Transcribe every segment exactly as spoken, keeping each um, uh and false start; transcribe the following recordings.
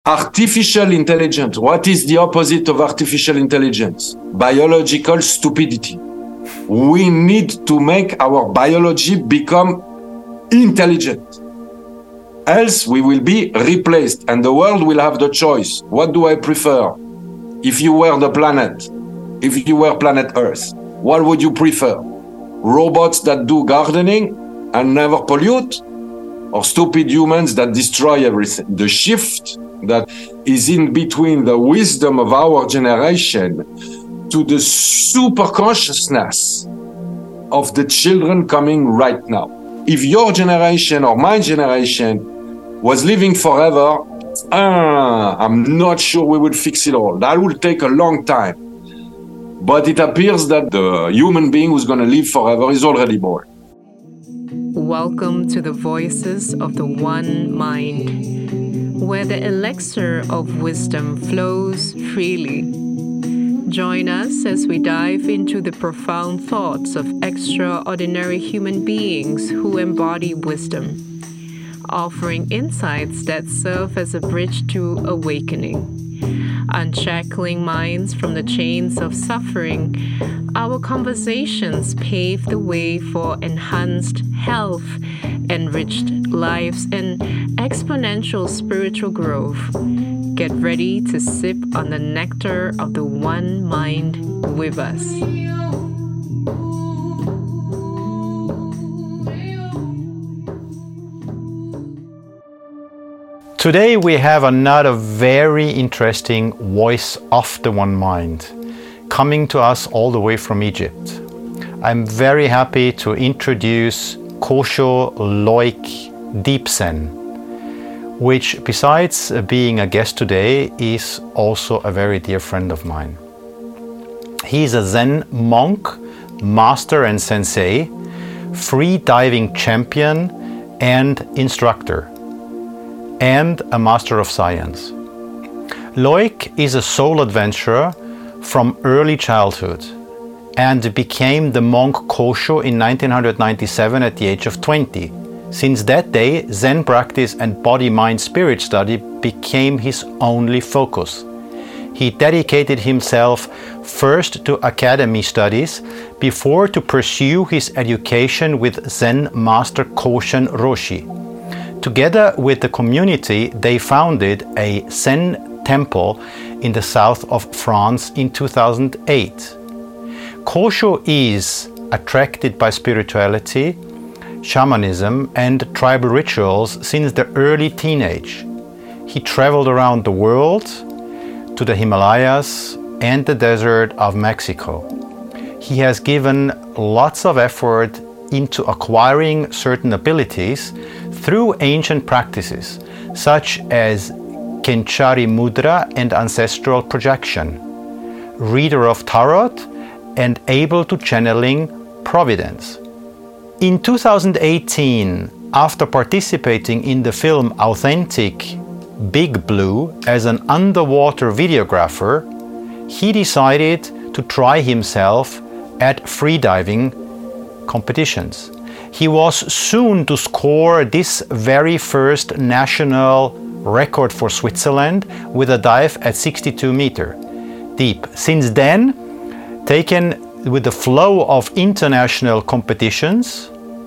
Artificial intelligence. What is the opposite of artificial intelligence? Biological stupidity. We need to make our biology become intelligent. Else we will be replaced and the world will have the choice. What do I prefer? If you were the planet, if you were planet Earth, what would you prefer? Robots that do gardening and never pollute? Or stupid humans that destroy everything? The shift that is in between the wisdom of our generation to the super consciousness of the children coming right now. If your generation or my generation was living forever, ah, I'm not sure we would fix it all. That will take a long time. But it appears that the human being who's going to live forever is already born. Welcome to the Voices of the One Mind, where the elixir of wisdom flows freely. Join us as we dive into the profound thoughts of extraordinary human beings who embody wisdom, offering insights that serve as a bridge to awakening. Unshackling minds from the chains of suffering, our conversations pave the way for enhanced health, enriched lives, and exponential spiritual growth. Get ready to sip on the nectar of the One Mind with us. Today we have another very interesting voice of the One Mind coming to us all the way from Egypt. I'm very happy to introduce Kosho Loic Deepzen, which besides being a guest today is also a very dear friend of mine. He's a Zen monk, master and sensei, free diving champion and instructor, and a master of science. Loic is a soul adventurer from early childhood and became the monk Kosho in nineteen ninety-seven at the age of twenty. Since that day, Zen practice and body-mind-spirit study became his only focus. He dedicated himself first to academy studies before to pursue his education with Zen master Koshen Roshi. Together with the community, they founded a Zen temple in the south of France in two thousand eight. Kosho is attracted by spirituality, shamanism, and tribal rituals since the early teenage. He traveled around the world to the Himalayas and the desert of Mexico. He has given lots of effort into acquiring certain abilities through ancient practices such as Kenchari Mudra and ancestral projection, reader of tarot, and able to channeling providence. In two thousand eighteen, after participating in the film Authentic Big Blue as an underwater videographer, he decided to try himself at freediving competitions. He was soon to score this very first national record for Switzerland with a dive at sixty-two meters deep. Since then, taken with the flow of international competitions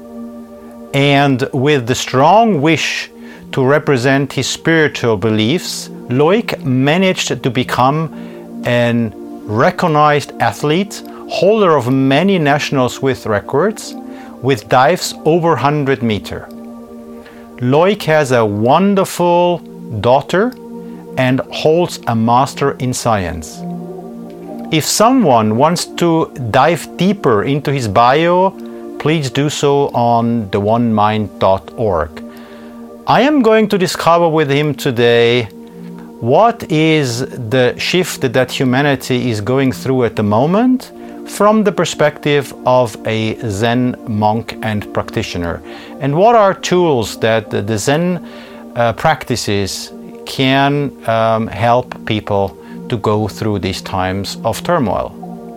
and with the strong wish to represent his spiritual beliefs, Loic managed to become an recognized athlete, holder of many national Swiss records, with dives over one hundred meters. Loic has a wonderful daughter and holds a master in science. If someone wants to dive deeper into his bio, please do so on the one mind dot org. I am going to discover with him today what is the shift that humanity is going through at the moment from the perspective of a Zen monk and practitioner, and what are tools that the Zen uh, practices can um, help people to go through these times of turmoil.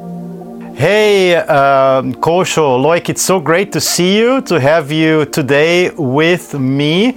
Hey, um, Kosho, Loic, it's so great to see you, to have you today with me.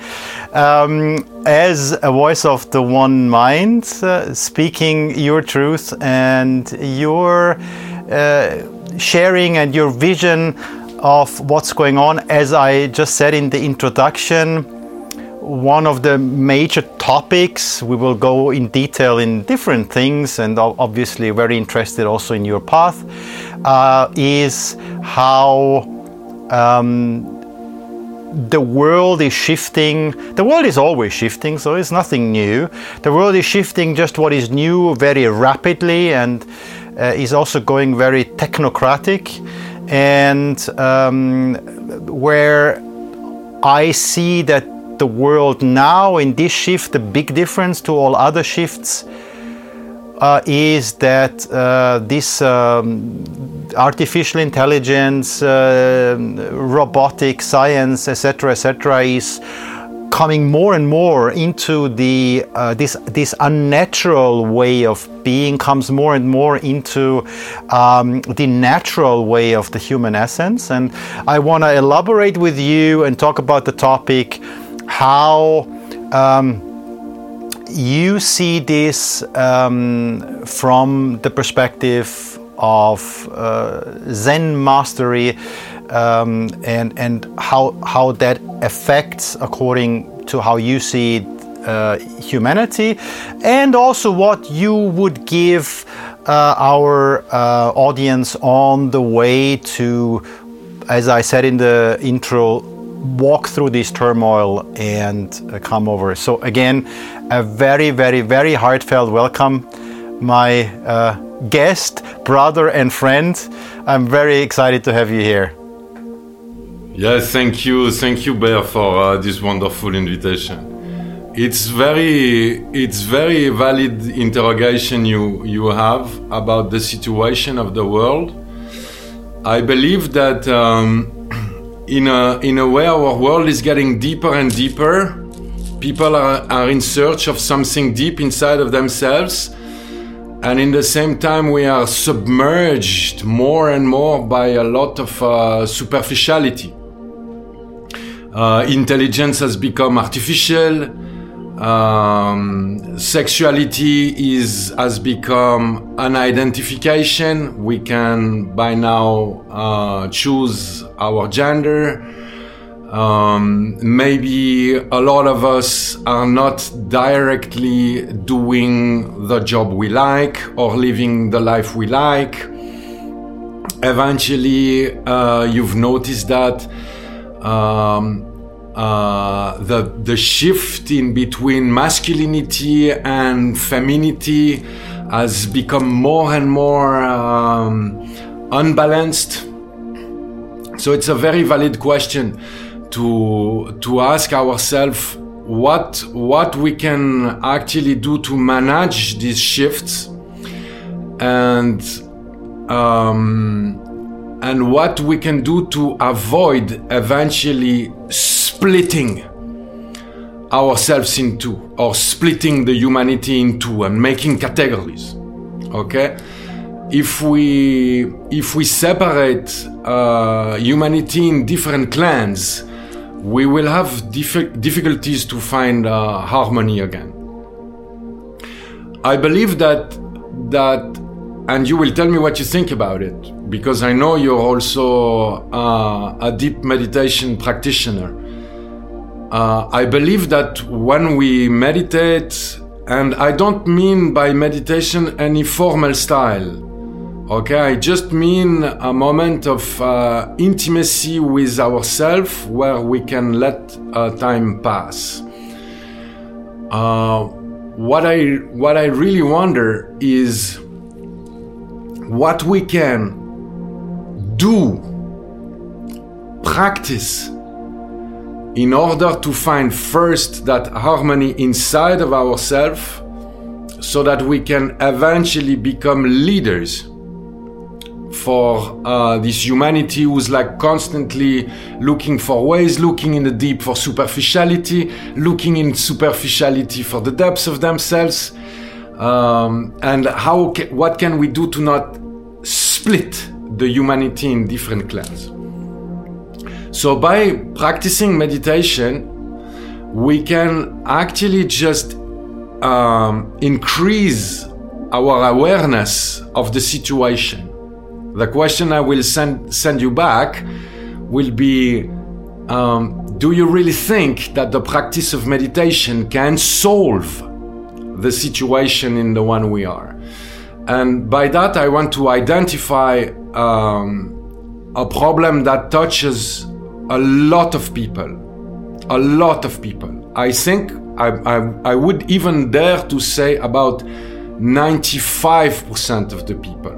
um, as a voice of the one mind, uh, speaking your truth and your uh, sharing and your vision of what's going on. As I just said in the introduction, one of the major topics, we will go in detail in different things, and obviously very interested also in your path, uh, is how um, the world is shifting. The world is always shifting, so it's nothing new. The world is shifting, just what is new, very rapidly, and uh, is also going very technocratic. And um, where I see that the world now in this shift, the big difference to all other shifts uh, is that uh, this um, artificial intelligence, uh, robotic science, et cetera, et cetera, is coming more and more into the uh, this this unnatural way of being, comes more and more into um, the natural way of the human essence. And I want to elaborate with you and talk about the topic, how um, you see this um, from the perspective of uh, Zen mastery, um, and and how how that affects according to how you see uh, humanity, and also what you would give uh, our uh, audience on the way to, as I said in the intro, walk through this turmoil and uh, come over. So again, a very, very, very heartfelt welcome, my uh, guest, brother and friend. I'm very excited to have you here. Yes, thank you. Thank you, Bear, for uh, this wonderful invitation. It's very, it's very valid interrogation you, you have about the situation of the world. I believe that um, In a, in a way, our world is getting deeper and deeper. People are, are in search of something deep inside of themselves. And in the same time, we are submerged more and more by a lot of uh, superficiality. Uh, intelligence has become artificial. Um, sexuality is has become an identification. We can by now uh, choose our gender. Um, maybe a lot of us are not directly doing the job we like or living the life we like. Eventually, uh, you've noticed that um, Uh, the the shift in between masculinity and femininity has become more and more um, unbalanced. So it's a very valid question to to ask ourselves what what we can actually do to manage these shifts, and um, and what we can do to avoid eventually splitting ourselves in two, or splitting the humanity in two and making categories. Okay? If we if we separate uh, humanity in different clans, we will have diff- difficulties to find uh, harmony again. I believe that that, and you will tell me what you think about it, because I know you're also uh, a deep meditation practitioner. Uh, I believe that when we meditate, and I don't mean by meditation any formal style, okay? I just mean a moment of uh, intimacy with ourselves where we can let uh, time pass. Uh, what I what I really wonder is what we can do, practice, in order to find first that harmony inside of ourselves, so that we can eventually become leaders for uh, this humanity who's like constantly looking for ways, looking in the deep for superficiality, looking in superficiality for the depths of themselves, um, and how ca- what can we do to not split the humanity in different clans. So by practicing meditation, we can actually just um, increase our awareness of the situation. The question I will send send you back will be, um, do you really think that the practice of meditation can solve the situation in the one we are? And by that, I want to identify um, a problem that touches a lot of people, a lot of people. I think I, I, I would even dare to say about ninety-five percent of the people.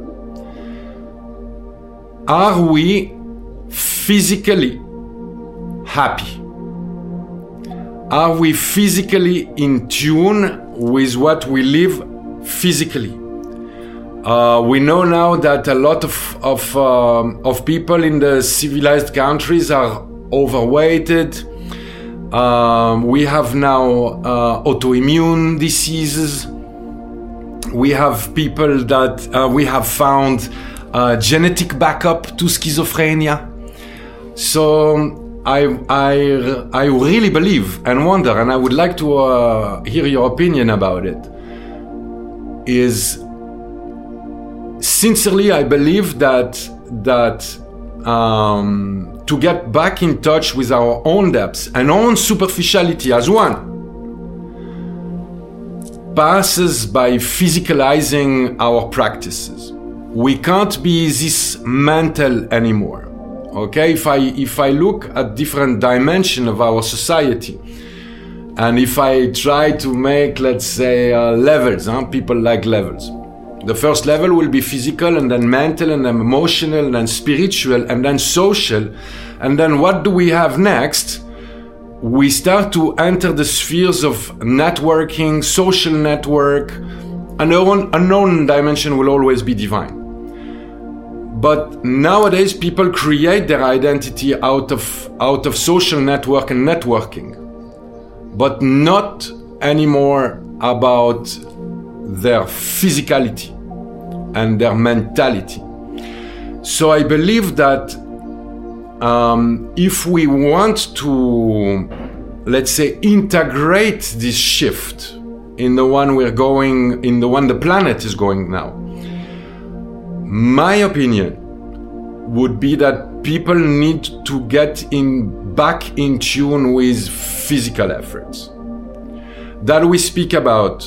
Are we physically happy? Are we physically in tune with what we live physically? Uh, we know now that a lot of of, um, of people in the civilized countries are overweighted. Um, we have now uh, autoimmune diseases. We have people that uh, we have found uh, genetic backup to schizophrenia. So I, I, I really believe and wonder, and I would like to uh, hear your opinion about it, is sincerely I believe that, that um, to get back in touch with our own depths and own superficiality as one passes by physicalizing our practices. We can't be this mental anymore. Okay, if I if I look at different dimensions of our society, and if I try to make, let's say, uh, levels, huh? People like levels. The first level will be physical, and then mental, and then emotional, and then spiritual, and then social. And then what do we have next? We start to enter the spheres of networking, social network. An unknown, unknown dimension will always be divine. But nowadays, people create their identity out of, out of social network and networking, but not anymore about their physicality and their mentality. So I believe that um, if we want to, let's say, integrate this shift in the one we're going, in the one the planet is going now, my opinion would be that people need to get in back in tune with physical efforts. That we speak about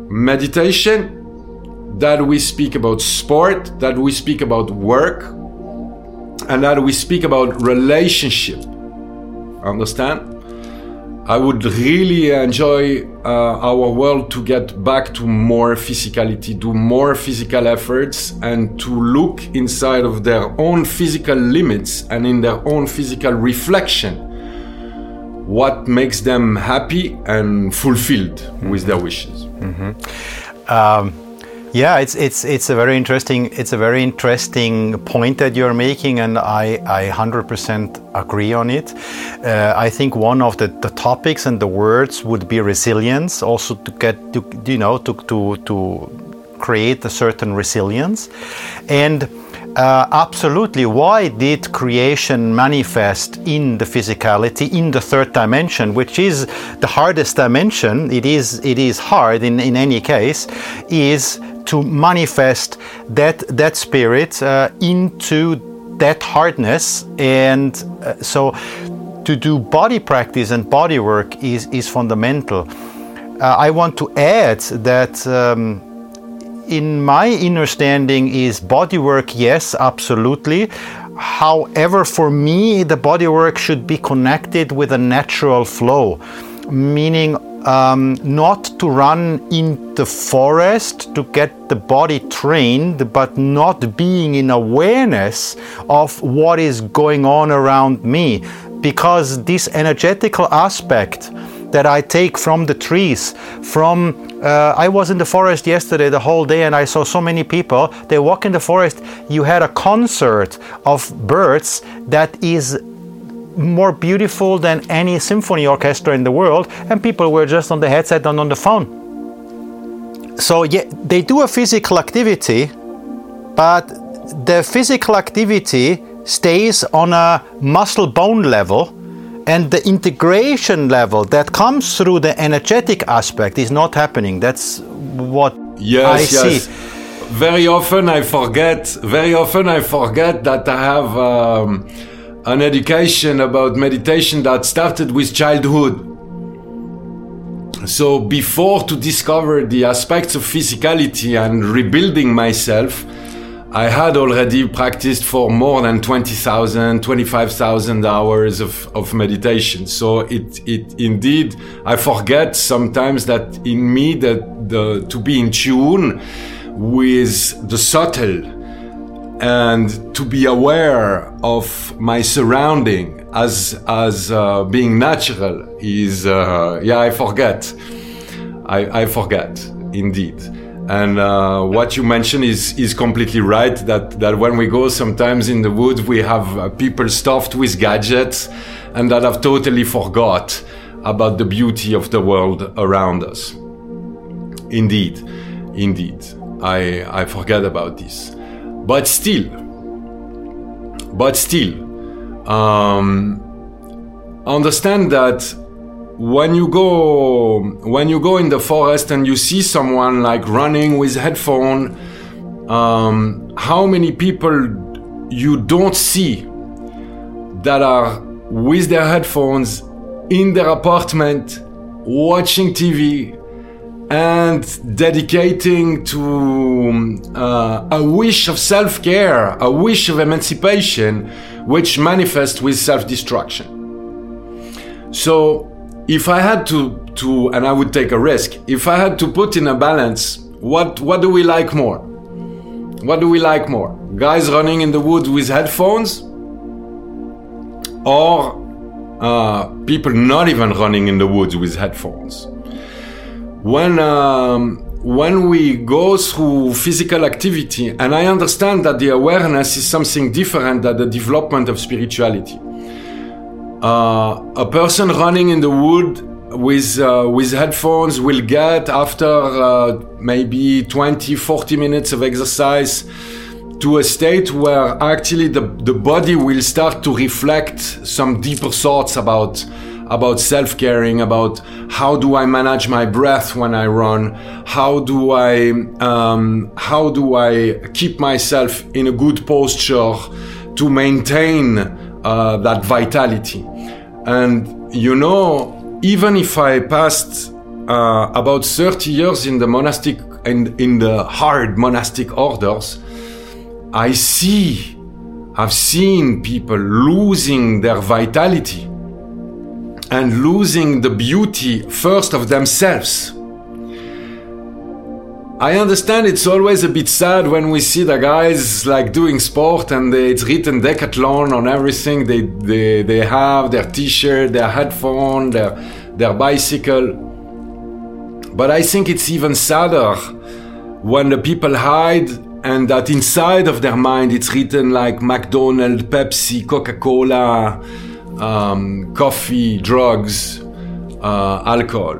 meditation, that we speak about sport, that we speak about work, and that we speak about relationship. Understand? I would really enjoy uh, our world to get back to more physicality, do more physical efforts, and to look inside of their own physical limits and in their own physical reflection what makes them happy and fulfilled mm-hmm. with their wishes. Mm-hmm. Um, yeah, it's it's it's a very interesting it's a very interesting point that you're making, and I I one hundred percent agree on it. Uh, I think one of the, the topics and the words would be resilience, also to get to you know to to to create a certain resilience, and. Uh, absolutely. Why did creation manifest in the physicality, in the third dimension, which is the hardest dimension? It is. It is hard in, in any case. Is to manifest that that spirit uh, into that hardness, and uh, so to do body practice and body work is is fundamental. Uh, I want to add that. Um, In my understanding is body work, yes, absolutely. However, for me, the body work should be connected with a natural flow, meaning um, not to run in the forest to get the body trained, but not being in awareness of what is going on around me. Because this energetical aspect that I take from the trees, from uh, I was in the forest yesterday the whole day, and I saw so many people. They walk in the forest. You had a concert of birds that is more beautiful than any symphony orchestra in the world, and people were just on the headset and on the phone. So yeah, they do a physical activity, but the physical activity stays on a muscle bone level. And the integration level that comes through the energetic aspect is not happening. That's what yes, I yes. see. Very often I forget, very often I forget that I have um, an education about meditation that started with childhood. So before to discover the aspects of physicality and rebuilding myself, I had already practiced for more than twenty thousand, twenty-five thousand hours of, of meditation. So it, it indeed, I forget sometimes that in me that the, to be in tune with the subtle and to be aware of my surrounding as, as uh, being natural is, uh, yeah, I forget. I, I forget indeed. And uh, what you mentioned is is completely right, that, that when we go sometimes in the woods, we have uh, people stuffed with gadgets and that have totally forgot about the beauty of the world around us. Indeed, indeed, I, I forget about this. But still, but still, um, understand that When you go, when you go in the forest and you see someone like running with headphone, um, how many people you don't see that are with their headphones in their apartment, watching T V and dedicating to uh, a wish of self-care, a wish of emancipation, which manifests with self-destruction. So, if I had to, to, and I would take a risk, if I had to put in a balance, what, what do we like more? What do we like more? Guys running in the woods with headphones? Or uh, people not even running in the woods with headphones? When, um, when we go through physical activity, and I understand that the awareness is something different than the development of spirituality. Uh, a person running in the wood with uh, with headphones will get, after uh, maybe twenty, forty minutes of exercise, to a state where actually the, the body will start to reflect some deeper thoughts about about self-caring, about how do I manage my breath when I run, how do I um, how do I keep myself in a good posture to maintain uh, that vitality. And you know, even if I passed uh, about thirty years in the monastic in, in the hard monastic orders, I see, I've seen people losing their vitality and losing the beauty first of themselves. I understand it's always a bit sad when we see the guys like doing sport and they, it's written Decathlon on everything. They, they, they have their t-shirt, their headphone, their, their bicycle. But I think it's even sadder when the people hide and that inside of their mind it's written like McDonald's, Pepsi, Coca-Cola, um, coffee, drugs, uh, alcohol.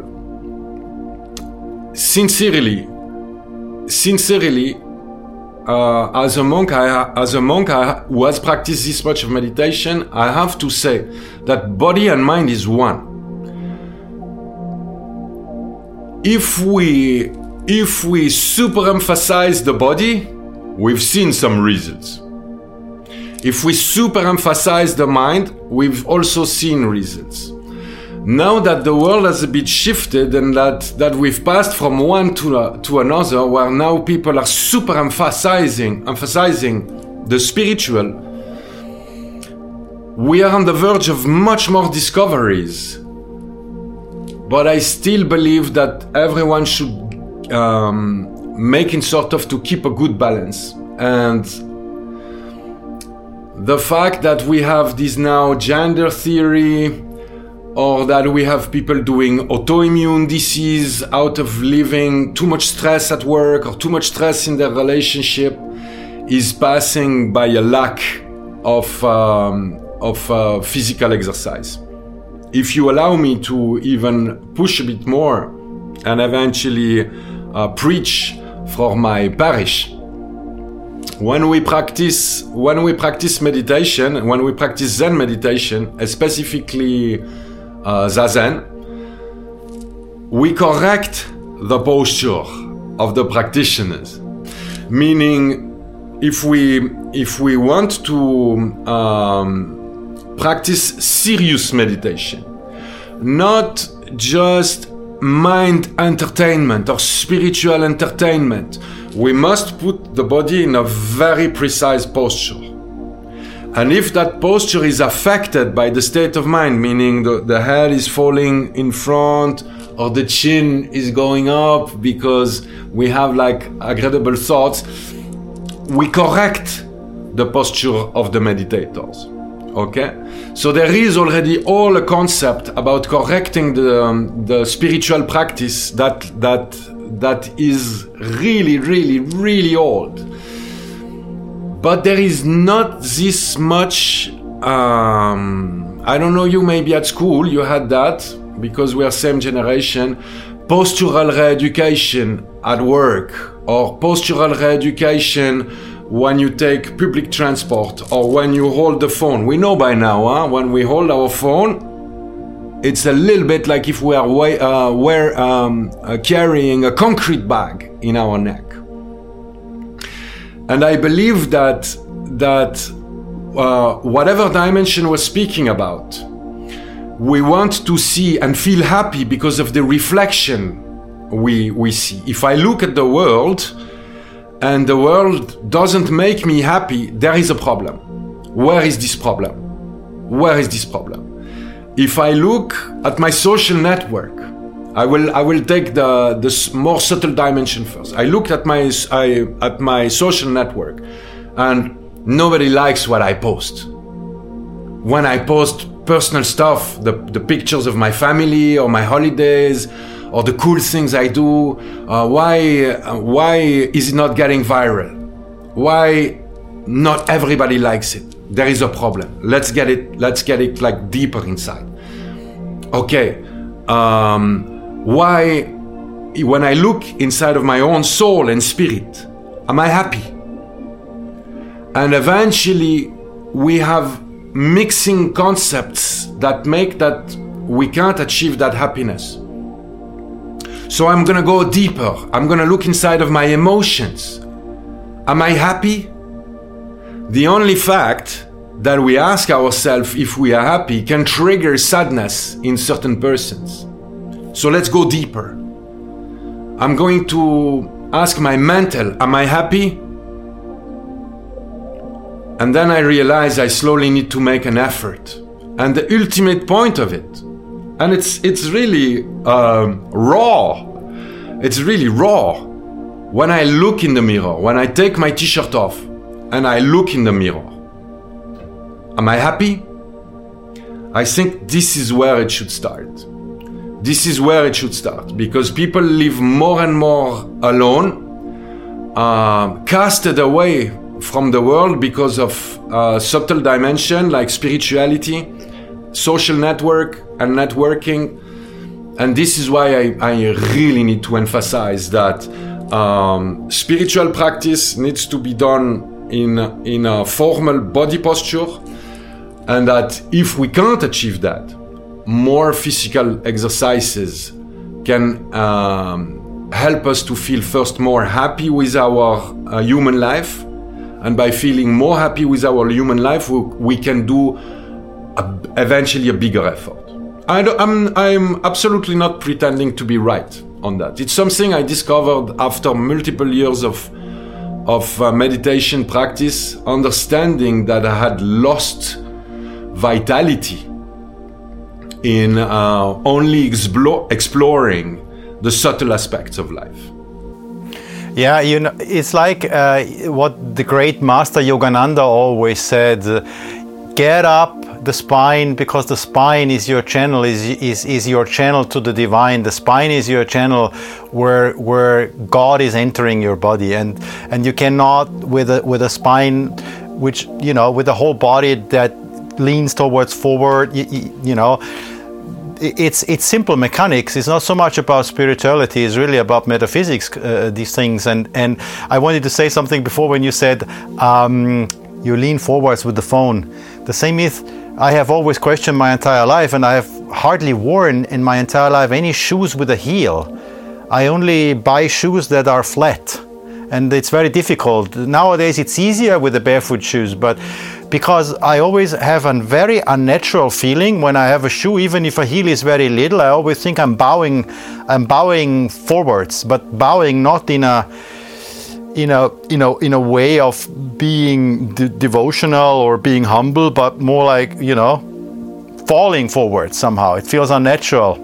Sincerely, Sincerely, uh, as a monk, I, as a monk I, who has practiced this much of meditation, I have to say that body and mind is one. If we, if we super emphasize the body, we've seen some results. If we super emphasize the mind, we've also seen results. Now that the world has a bit shifted and that, that we've passed from one to, uh, to another, where now people are super emphasizing, emphasizing the spiritual, we are on the verge of much more discoveries. But I still believe that everyone should um, make in sort of to keep a good balance. And the fact that we have this now gender theory, or that we have people doing autoimmune disease out of living too much stress at work or too much stress in their relationship, is passing by a lack of, um, of uh, physical exercise. If you allow me to even push a bit more and eventually uh, preach for my parish, when we practice when we practice meditation, when we practice Zen meditation, specifically uh, Zazen, we correct the posture of the practitioners. Meaning, if we if we want to um, practice serious meditation, not just mind entertainment or spiritual entertainment, we must put the body in a very precise posture. And if that posture is affected by the state of mind, meaning the, the head is falling in front or the chin is going up because we have like agreeable thoughts, we correct the posture of the meditators. Okay? So there is already all a concept about correcting the, um, the spiritual practice that, that, that is really, really, really old. But there is not this much, um, I don't know, you maybe at school you had that, because we are same generation, postural re-education at work, or postural re-education when you take public transport, or when you hold the phone. We know by now, huh? When we hold our phone, it's a little bit like if we are way, uh, we're, um, uh, carrying a concrete bag in our neck. And I believe that that uh, whatever dimension we're speaking about, we want to see and feel happy because of the reflection we we see. If I look at the world and the world doesn't make me happy, there is a problem. Where is this problem? Where is this problem? If I look at my social network, I will I will take the the more subtle dimension first. I look at my I, at my social network, and nobody likes what I post. When I post personal stuff, the the pictures of my family or my holidays, or the cool things I do, uh, why uh, why is it not getting viral? Why not everybody likes it? There is a problem. Let's get it. Let's get it like deeper inside. Okay. Um, Why, when I look inside of my own soul and spirit, am I happy? And eventually we have mixing concepts that make that we can't achieve that happiness. So I'm gonna go deeper. I'm gonna look inside of my emotions. Am I happy? The only fact that we ask ourselves if we are happy can trigger sadness in certain persons. So let's go deeper. I'm going to ask my mental, am I happy? And then I realize I slowly need to make an effort. And the ultimate point of it, and it's it's really um, raw. It's really raw. When I look in the mirror, when I take my t-shirt off and I look in the mirror, am I happy? I think this is where it should start. This is where it should start, because people live more and more alone, uh, casted away from the world because of uh, subtle dimension like spirituality, social network and networking. And this is why I, I really need to emphasize that um, spiritual practice needs to be done in, in a formal body posture, and that if we can't achieve that, more physical exercises can um, help us to feel first more happy with our uh, human life, and by feeling more happy with our human life, we, we can do a, eventually a bigger effort. I don't, I'm, I'm absolutely not pretending to be right on that. It's something I discovered after multiple years of of uh, meditation practice, understanding that I had lost vitality in uh, only explore, exploring the subtle aspects of life. Yeah, you know, it's like uh, what the great master Yogananda always said, uh, get up the spine, because the spine is your channel, is, is, is your channel to the divine. The spine is your channel where where God is entering your body, and and you cannot with a with a spine which, you know, with a whole body that leans towards forward, you, you know, it's it's simple mechanics. It's not so much about spirituality. It's really about metaphysics. Uh, these things, and and I wanted to say something before when you said um, you lean forwards with the phone. The same is, I have always questioned my entire life, and I have hardly worn in my entire life any shoes with a heel. I only buy shoes that are flat, and it's very difficult. Nowadays it's easier with the barefoot shoes, but because I always have a very unnatural feeling when I have a shoe, even if a heel is very little, I always think I'm bowing, I'm bowing forwards, but bowing not in a, in a, you know, in a way of being de- devotional or being humble, but more like, you know, falling forward somehow. It feels unnatural.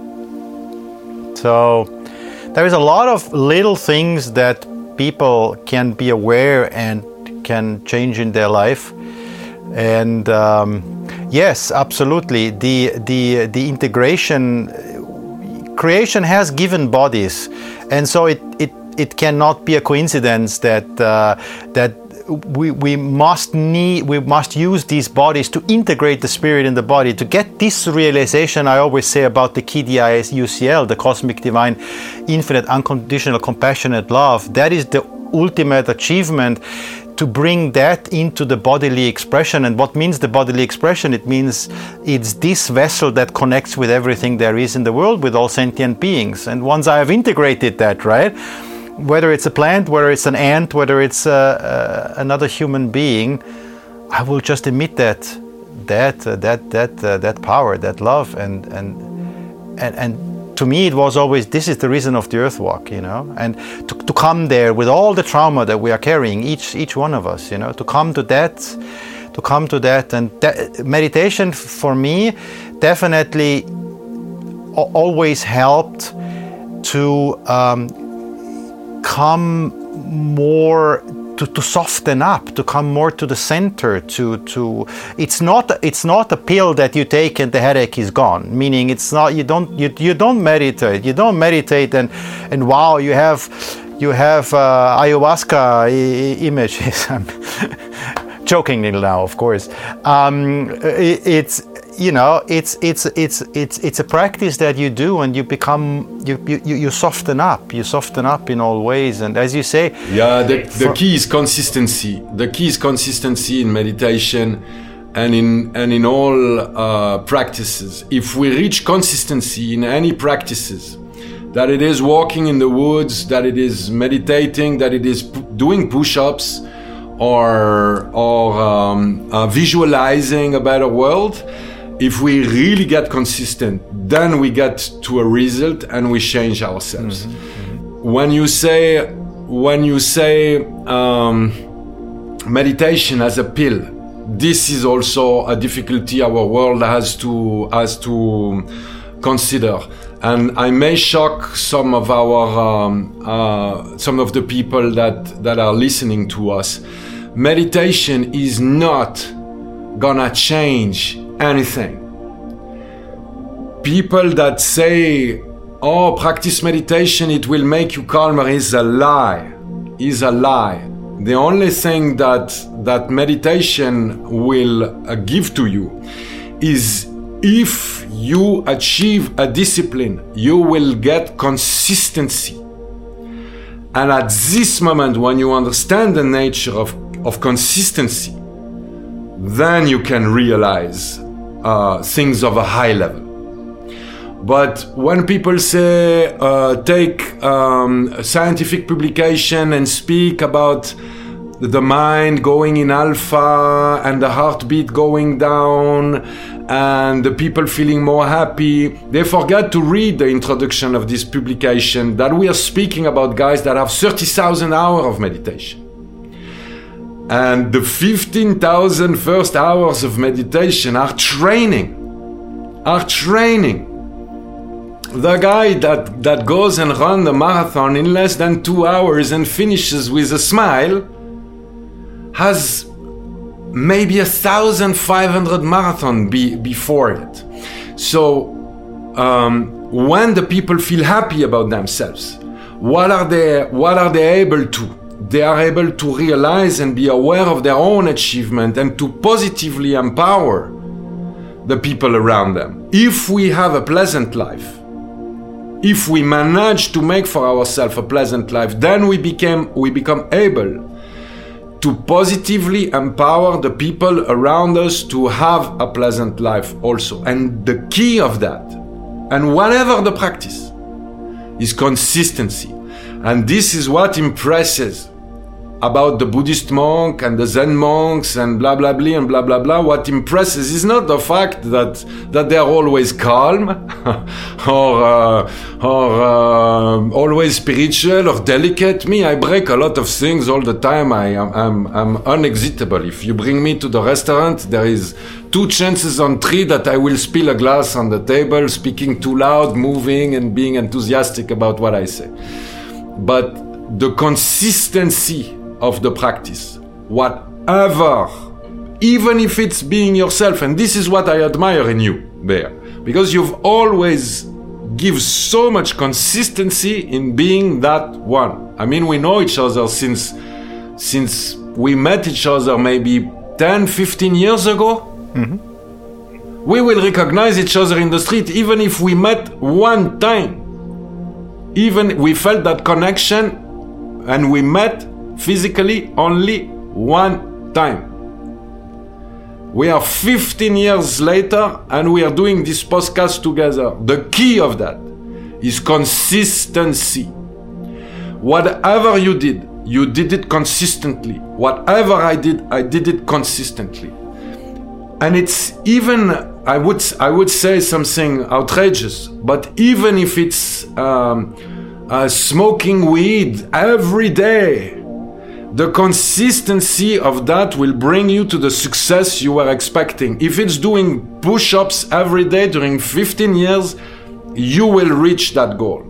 So there is a lot of little things that people can be aware and can change in their life. And um, yes, absolutely, the the the integration, creation has given bodies, and so it it, it cannot be a coincidence that uh, that we we must need we must use these bodies to integrate the spirit in the body to get this realization. I always say about the K D I S U C L, the Cosmic Divine Infinite Unconditional Compassionate Love. That is the ultimate achievement, to bring that into the bodily expression. And what means the bodily expression? It means it's this vessel that connects with everything there is in the world, with all sentient beings. And once I have integrated that, right, whether it's a plant, whether it's an ant, whether it's uh, uh, another human being, I will just emit that that uh, that that uh, that power, that love. And and and and to me, it was always, this is the reason of the Earth Walk, you know, and to, to come there with all the trauma that we are carrying, each each one of us, you know, to come to that, to come to that. And that, meditation for me definitely always helped to um, come more, to, to soften up, to come more to the center, to to it's not it's not a pill that you take and the headache is gone. Meaning it's not, you don't you, you don't meditate, you don't meditate and and wow, you have you have uh, ayahuasca I- images. I'm jokingly now, of course. Um, it, it's you know, it's it's it's it's it's a practice that you do, and you become you you you soften up, you soften up in all ways. And as you say, yeah, the the key is consistency. The key is consistency in meditation, and in and in all uh, practices. If we reach consistency in any practices, that it is walking in the woods, that it is meditating, that it is p- doing push-ups, or or um, uh, visualizing a better world. If we really get consistent, then we get to a result and we change ourselves. Mm-hmm, mm-hmm. When you say, when you say um, meditation as a pill, this is also a difficulty our world has to has to consider. And I may shock some of our um, uh, some of the people that that are listening to us. Meditation is not gonna change anything. People that say, oh, practice meditation, it will make you calmer, is a lie, is a lie. The only thing that that meditation will uh, give to you is, if you achieve a discipline, you will get consistency. And at this moment, when you understand the nature of, of consistency, then you can realize uh, things of a high level. But when people say, uh, take um, a scientific publication and speak about the mind going in alpha and the heartbeat going down and the people feeling more happy, they forget to read the introduction of this publication, that we are speaking about guys that have thirty thousand hours of meditation. And the fifteen thousand first hours of meditation are training, are training. The guy that, that goes and runs the marathon in less than two hours and finishes with a smile has maybe a thousand five hundred marathon be, before it. So um, when the people feel happy about themselves, what are they, what are they able to? They are able to realize and be aware of their own achievement and to positively empower the people around them. If we have a pleasant life, if we manage to make for ourselves a pleasant life, then we became we become able to positively empower the people around us to have a pleasant life also. And the key of that, and whatever the practice, is consistency. And this is what impresses about the Buddhist monk and the Zen monks and blah blah blah and blah blah blah. What impresses is not the fact that that they are always calm or uh, or uh, always spiritual or delicate. Me, I break a lot of things all the time. I am I'm, I'm unexitable. If you bring me to the restaurant, there is two chances on three that I will spill a glass on the table, speaking too loud, moving and being enthusiastic about what I say. But the consistency of the practice, whatever, even if it's being yourself, and this is what I admire in you, Bear, because you've always give so much consistency in being that one. I mean, we know each other since since we met each other maybe ten, fifteen years ago. Mm-hmm. We will recognize each other in the street even if we met one time. Even we felt that connection and we met physically only one time. We are fifteen years later and we are doing this podcast together. The key of that is consistency. Whatever you did, you did it consistently. Whatever I did, I did it consistently. And it's even, I would I would say something outrageous, but even if it's um, uh, smoking weed every day, the consistency of that will bring you to the success you were expecting. If it's doing push-ups every day during fifteen years, you will reach that goal.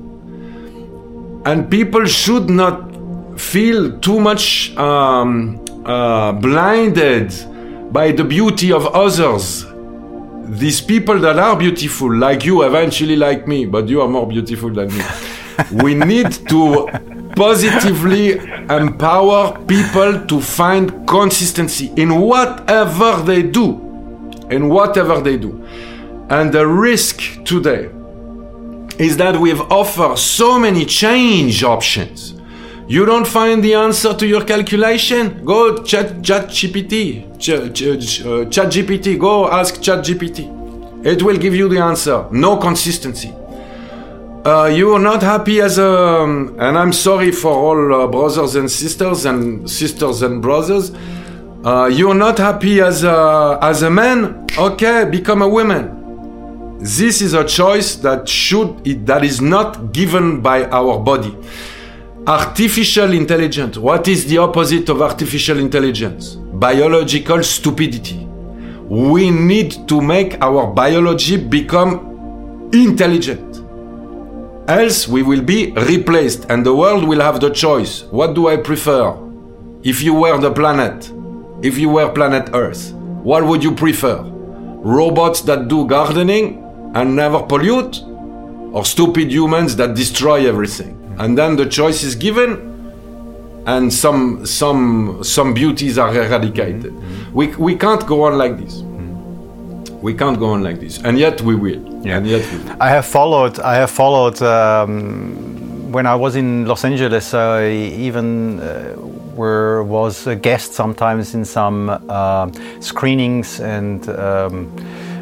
And people should not feel too much um, uh, blinded by the beauty of others. These people that are beautiful, like you, eventually like me, but you are more beautiful than me. We need to positively empower people to find consistency in whatever they do, in whatever they do. And the risk today is that we've offered so many change options. You don't find the answer to your calculation? Go chat, chat G P T, ch- ch- uh, chat G P T, go ask chat G P T. It will give you the answer. No consistency. Uh, you are not happy as a, um, and I'm sorry for all uh, brothers and sisters and sisters and brothers. Uh, you're not happy as a, as a man? Okay, become a woman. This is a choice that should, that is not given by our body. Artificial intelligence. What is the opposite of artificial intelligence? Biological stupidity. We need to make our biology become intelligent. Else we will be replaced and the world will have the choice. What do I prefer? If you were the planet, if you were planet Earth, what would you prefer? Robots that do gardening and never pollute? Or stupid humans that destroy everything? And then the choice is given and some some some beauties are eradicated. Mm-hmm. We we can't go on like this. Mm-hmm. We can't go on like this. And yet we will. Yeah. And yet we will. I have followed I have followed um, when I was in Los Angeles, I even uh, were was a guest sometimes in some uh, screenings and um,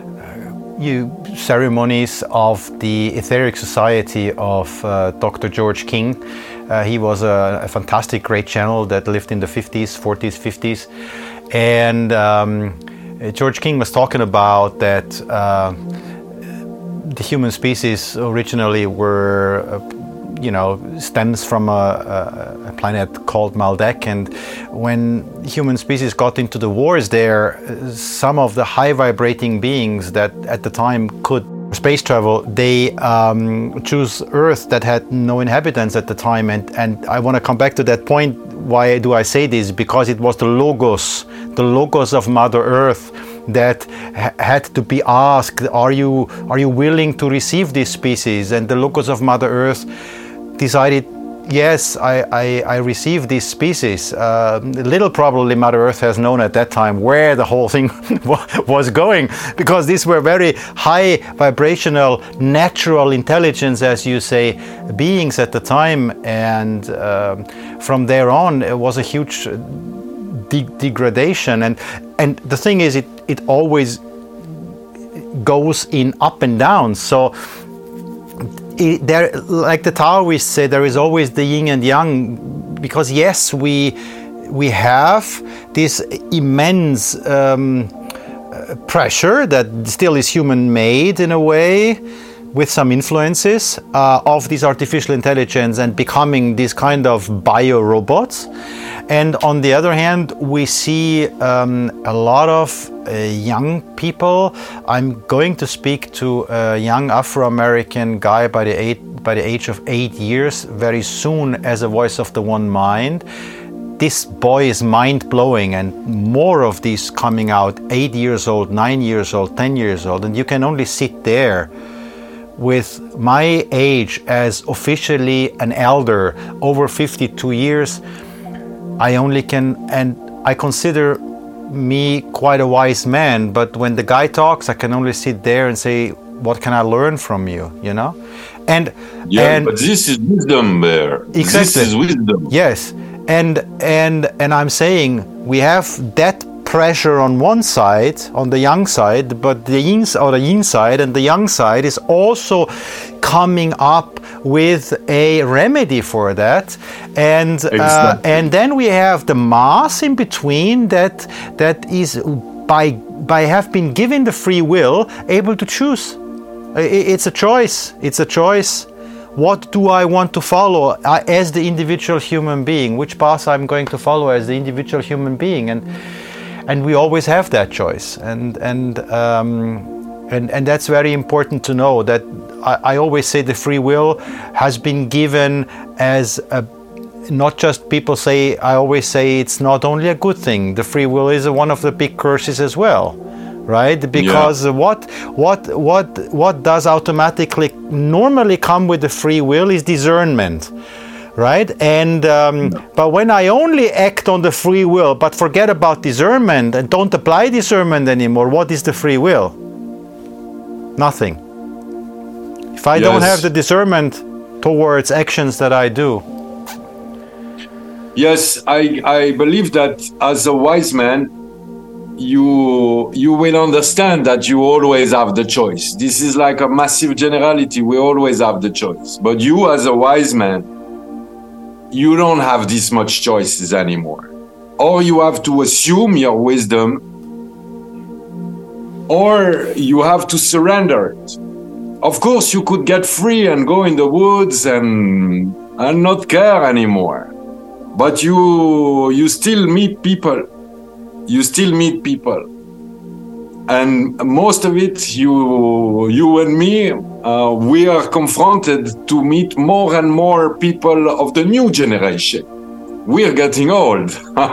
you ceremonies of the Etheric Society of uh, Doctor George King. Uh, he was a, a fantastic, great channel that lived in the fifties, forties, fifties. And um, George King was talking about that uh, the human species originally were, uh, you know, stems from a, a planet called Maldek. And when human species got into the wars there, some of the high vibrating beings that at the time could space travel, they um, choose Earth that had no inhabitants at the time. And, and I want to come back to that point. Why do I say this? Because it was the logos, the logos of Mother Earth that ha- had to be asked, are you, are you willing to receive this species? And the logos of Mother Earth decided yes, I, I, I received these species. Uh, little probably Mother Earth has known at that time where the whole thing was going, because these were very high vibrational, natural intelligence, as you say, beings at the time. And um, from there on, it was a huge de- degradation. And, and the thing is, it, it always goes in up and down. So it, there, like the Taoists say, there is always the yin and yang, because yes, we we have this immense um, pressure that still is human-made in a way, with some influences uh, of this artificial intelligence and becoming these kind of bio-robots. And on the other hand, we see um, a lot of uh, young people. I'm going to speak to a young Afro-American guy by the, eight, by the age of eight years very soon as a Voice of the One Mind. This boy is mind-blowing, and more of these coming out, eight years old, nine years old, ten years old, and you can only sit there with my age as officially an elder, over fifty-two years. I only can, and I consider me quite a wise man, but when the guy talks, I can only sit there and say, what can I learn from you, you know? And yeah, and, but this is wisdom there. Exactly. This is wisdom. Yes. And and and I'm saying we have that pressure on one side, on the young side, but the yin or the yin side and the yang side is also coming up with a remedy for that, and exactly. uh, and then we have the mass in between that that is by by have been given the free will able to choose. It's a choice. It's a choice. What do I want to follow uh, as the individual human being? Which path I'm going to follow as the individual human being? And and we always have that choice. And and um, and and that's very important to know. That I, I always say the free will has been given as a, not just people say. I always say it's not only a good thing. The free will is one of the big curses as well. Right, because yeah. what what what what does automatically normally come with the free will is discernment, right? And um, no. but when I only act on the free will but forget about discernment and don't apply discernment anymore, what is the free will? Nothing. If I yes. don't have the discernment towards actions that I do. Yes, I I believe that as a wise man, you you will understand that you always have the choice. This is like a massive generality. We always have the choice. But you as a wise man, you don't have this much choices anymore. Or you have to assume your wisdom, or you have to surrender it. Of course, you could get free and go in the woods and and not care anymore. But you you still meet people. You still meet people, and most of it, you, you and me, uh, we are confronted to meet more and more people of the new generation. We are getting old.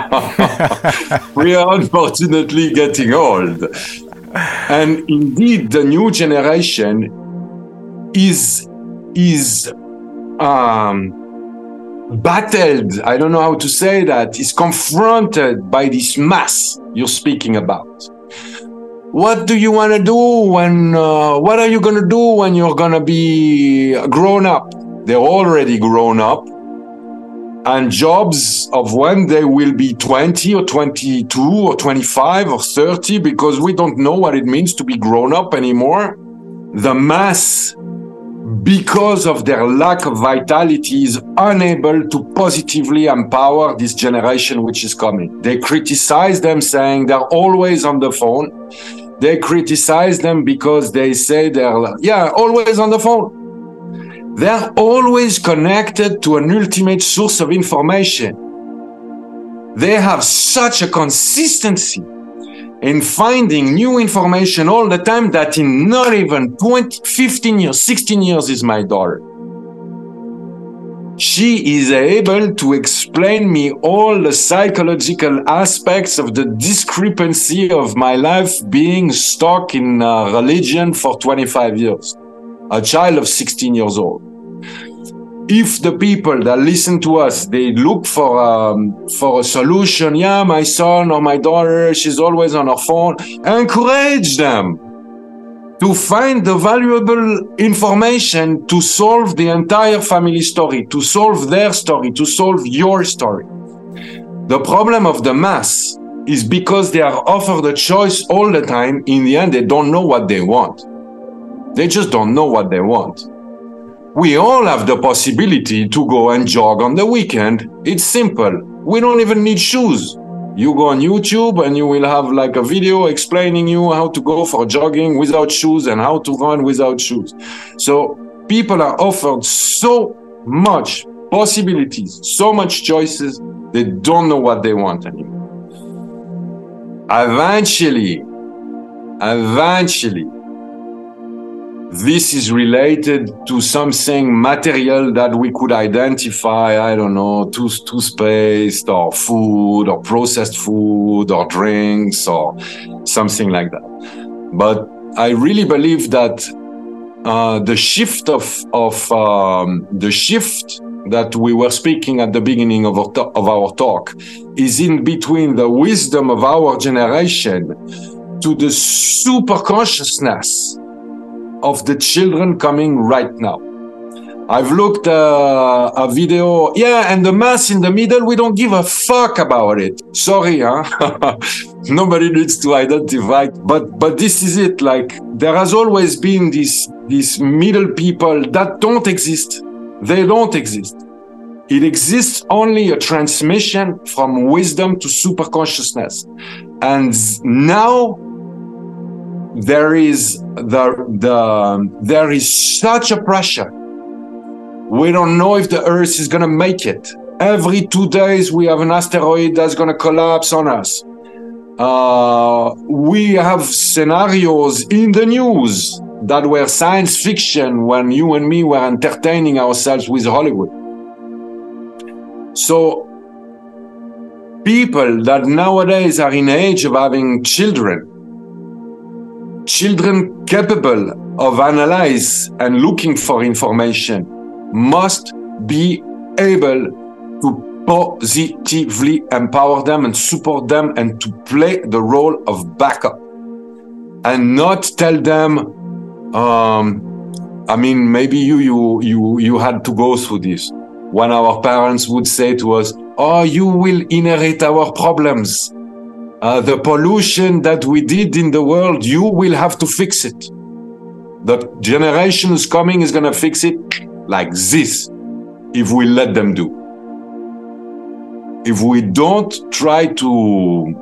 We are unfortunately getting old, and indeed, the new generation is is um. battled, I don't know how to say that, is confronted by this mass you're speaking about. What do you want to do when, uh, what are you going to do when you're going to be grown up? They're already grown up. And jobs of when they will be twenty or twenty-two or twenty-five or thirty, because we don't know what it means to be grown up anymore. The mass, because of their lack of vitality, is unable to positively empower this generation which is coming. They criticize them saying they're always on the phone. They criticize them because they say they're, yeah, always on the phone. They're always connected to an ultimate source of information. They have such a consistency in finding new information all the time that in not even twenty, fifteen years, sixteen years is my daughter. She is able to explain me all the psychological aspects of the discrepancy of my life being stuck in uh, religion for twenty-five years. A child of sixteen years old. if the people that listen to us, they look for um, for a solution, yeah, my son or my daughter, she's always on her phone, encourage them to find the valuable information to solve the entire family story, to solve their story, to solve your story. The problem of the mass is because they are offered a choice all the time, in the end, they don't know what they want. They just don't know what they want. We all have the possibility to go and jog on the weekend. It's simple. We don't even need shoes. You go on YouTube and you will have like a video explaining you how to go for jogging without shoes and how to run without shoes. So people are offered so much possibilities, so much choices, they don't know what they want anymore. Eventually, eventually, this is related to something material that we could identify, I don't know, tooth, toothpaste or food or processed food or drinks or something like that. But I really believe that uh, the shift of, of um, the shift that we were speaking at the beginning of our, to- of our talk is in between the wisdom of our generation to the super consciousness of the children coming right now. I've looked uh, a video, yeah, and the mass in the middle, we don't give a fuck about it. Sorry, huh? Nobody needs to identify, but but this is it. Like, there has always been these these middle people that don't exist. They don't exist. It exists only a transmission from wisdom to super consciousness. And now there is the, the, there is such a pressure. We don't know if the Earth is going to make it. Every two days we have an asteroid that's going to collapse on us. Uh, we have scenarios in the news that were science fiction when you and me were entertaining ourselves with Hollywood. So people that nowadays are in age of having children, children capable of analyze and looking for information, must be able to positively empower them and support them and to play the role of backup and not tell them, um, I mean, maybe you, you, you, you had to go through this. When our parents would say to us, oh, you will inherit our problems. Uh, the pollution that we did in the world, you will have to fix it. The generation who's coming is going to fix it like this, if we let them do. If we don't try to,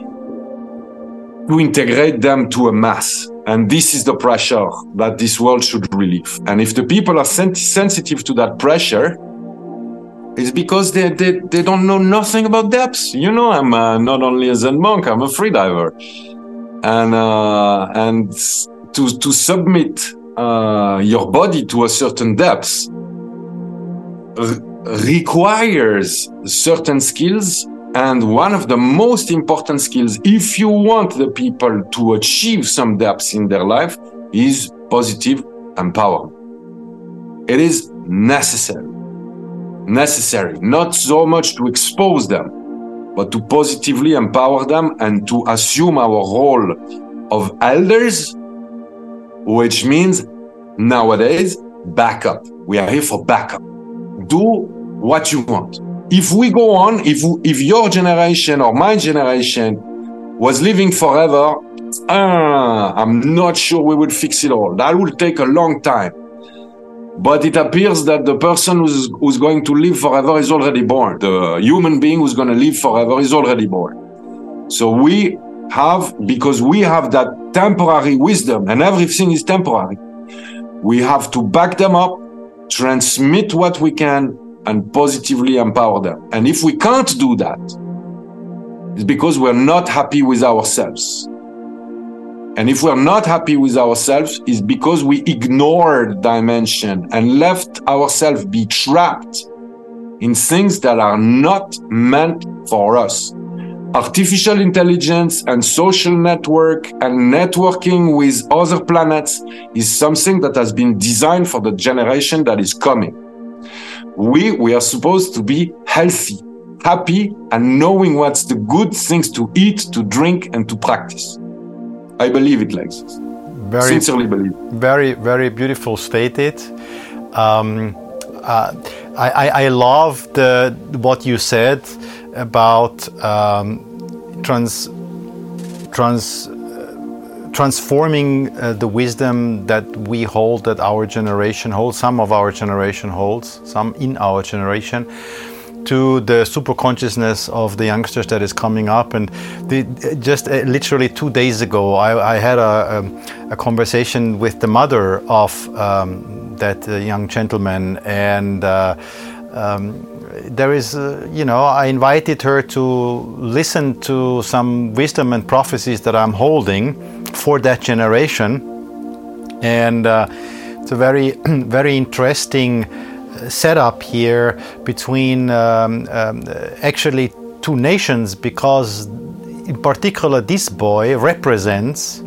to integrate them to a mass. And this is the pressure that this world should relieve. And if the people are sen- sensitive to that pressure, it's because they, they, they don't know nothing about depths. You know, I'm uh, not only a Zen monk, I'm a freediver. And, uh, and to, to submit uh, your body to a certain depth r- requires certain skills. And one of the most important skills, if you want the people to achieve some depths in their life, is positive empowerment. It is necessary. Necessary, not so much to expose them, but to positively empower them and to assume our role of elders, which means nowadays, backup. We are here for backup. Do what you want. If we go on, if if your generation or my generation was living forever, uh, I'm not sure we would fix it all. That would take a long time. But it appears that the person who's, who's going to live forever is already born. The human being who's going to live forever is already born. So we have, because we have that temporary wisdom, and everything is temporary, we have to back them up, transmit what we can, and positively empower them. And if we can't do that, it's because we're not happy with ourselves. And if we're not happy with ourselves, it's because we ignored dimension and left ourselves be trapped in things that are not meant for us. Artificial intelligence and social network and networking with other planets is something that has been designed for the generation that is coming. We, we are supposed to be healthy, happy, and knowing what's the good things to eat, to drink, and to practice. I believe it like this. Very, Sincerely believe. Very, very beautiful stated. Um, uh, I, I, I love the what you said about um, trans, trans, uh, transforming uh, the wisdom that we hold, that our generation holds, some of our generation holds, some in our generation, to the super consciousness of the youngsters that is coming up. And the, just uh, literally two days ago, I, I had a, a, a conversation with the mother of um, that uh, young gentleman, and uh, um, there is, uh, you know, I invited her to listen to some wisdom and prophecies that I'm holding for that generation, and uh, it's a very, very interesting setup here between um, um, actually two nations, because in particular this boy represents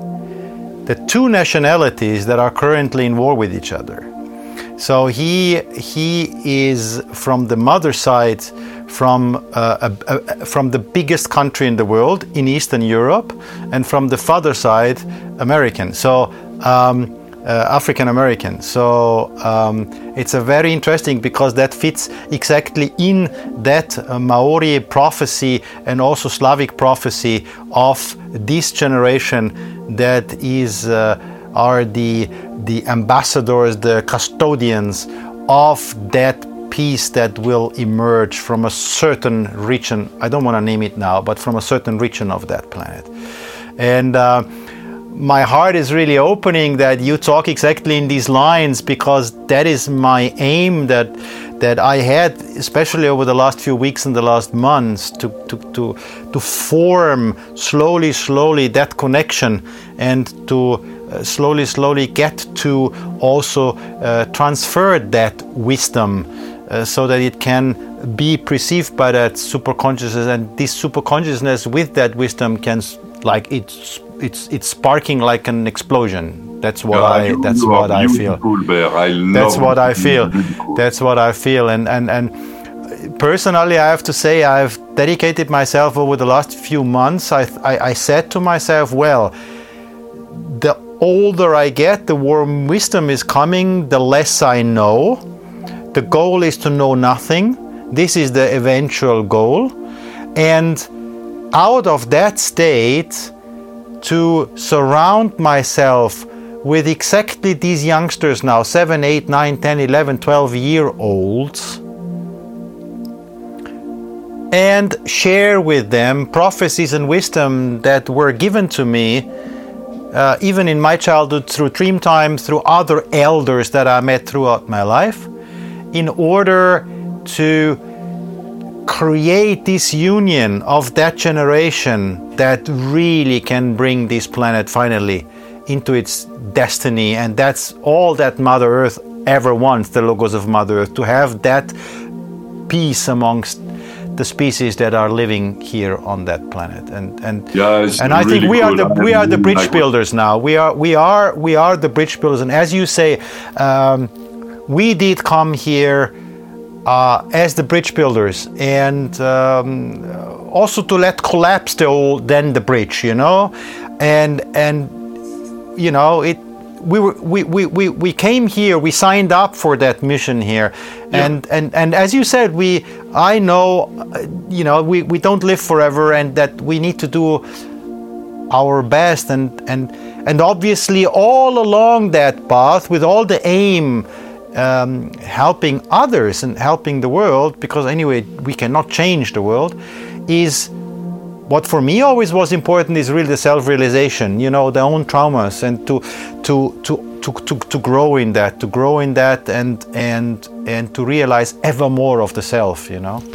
the two nationalities that are currently in war with each other. So he he is from the mother side, from uh, a, a, from the biggest country in the world in Eastern Europe, and from the father side, American. So um, Uh, African American. So um, it's a very interesting, because that fits exactly in that uh, Maori prophecy and also Slavic prophecy of this generation that is uh, are the the ambassadors, the custodians of that peace that will emerge from a certain region. I don't want to name it now, but from a certain region of that planet. And uh, my heart is really opening that you talk exactly in these lines, because that is my aim that that I had, especially over the last few weeks and the last months, to to to, to form slowly, slowly that connection, and to uh, slowly, slowly get to also uh, transfer that wisdom uh, so that it can be perceived by that super consciousness, and this super consciousness with that wisdom can, like, it's it's it's sparking like an explosion. That's what yeah, I you, that's you what I feel. Bear. I love that's what I feel. Beautiful. That's what I feel. And and and personally, I have to say, I've dedicated myself over the last few months. I I, I said to myself, well, the older I get, the more wisdom is coming, the less I know. The goal is to know nothing. This is the eventual goal. And out of that state, to surround myself with exactly these youngsters now, seven, eight, nine, ten, eleven, twelve year olds, and share with them prophecies and wisdom that were given to me uh, even in my childhood, through Dreamtime, through other elders that I met throughout my life, in order to create this union of that generation that really can bring this planet finally into its destiny. And that's all that Mother Earth ever wants, the Logos of Mother Earth, to have that peace amongst the species that are living here on that planet. And and yeah, and I really think we cool. are the we are the bridge like builders now. We are we are we are the bridge builders. And as you say, um, we did come here uh, as the bridge builders, and um, also to let collapse the old, then the bridge, you know, and and you know it. We, were, we, we, we, we came here, we signed up for that mission here. And, yeah. and, and as you said, we, I know, you know, we, we don't live forever, and that we need to do our best. And, and, and obviously all along that path, with all the aim, um, helping others and helping the world, because anyway, we cannot change the world, is what for me always was important, is really the self-realization, you know, the own traumas, and to to to to to, to grow in that, to grow in that, and and and to realize ever more of the self, you know.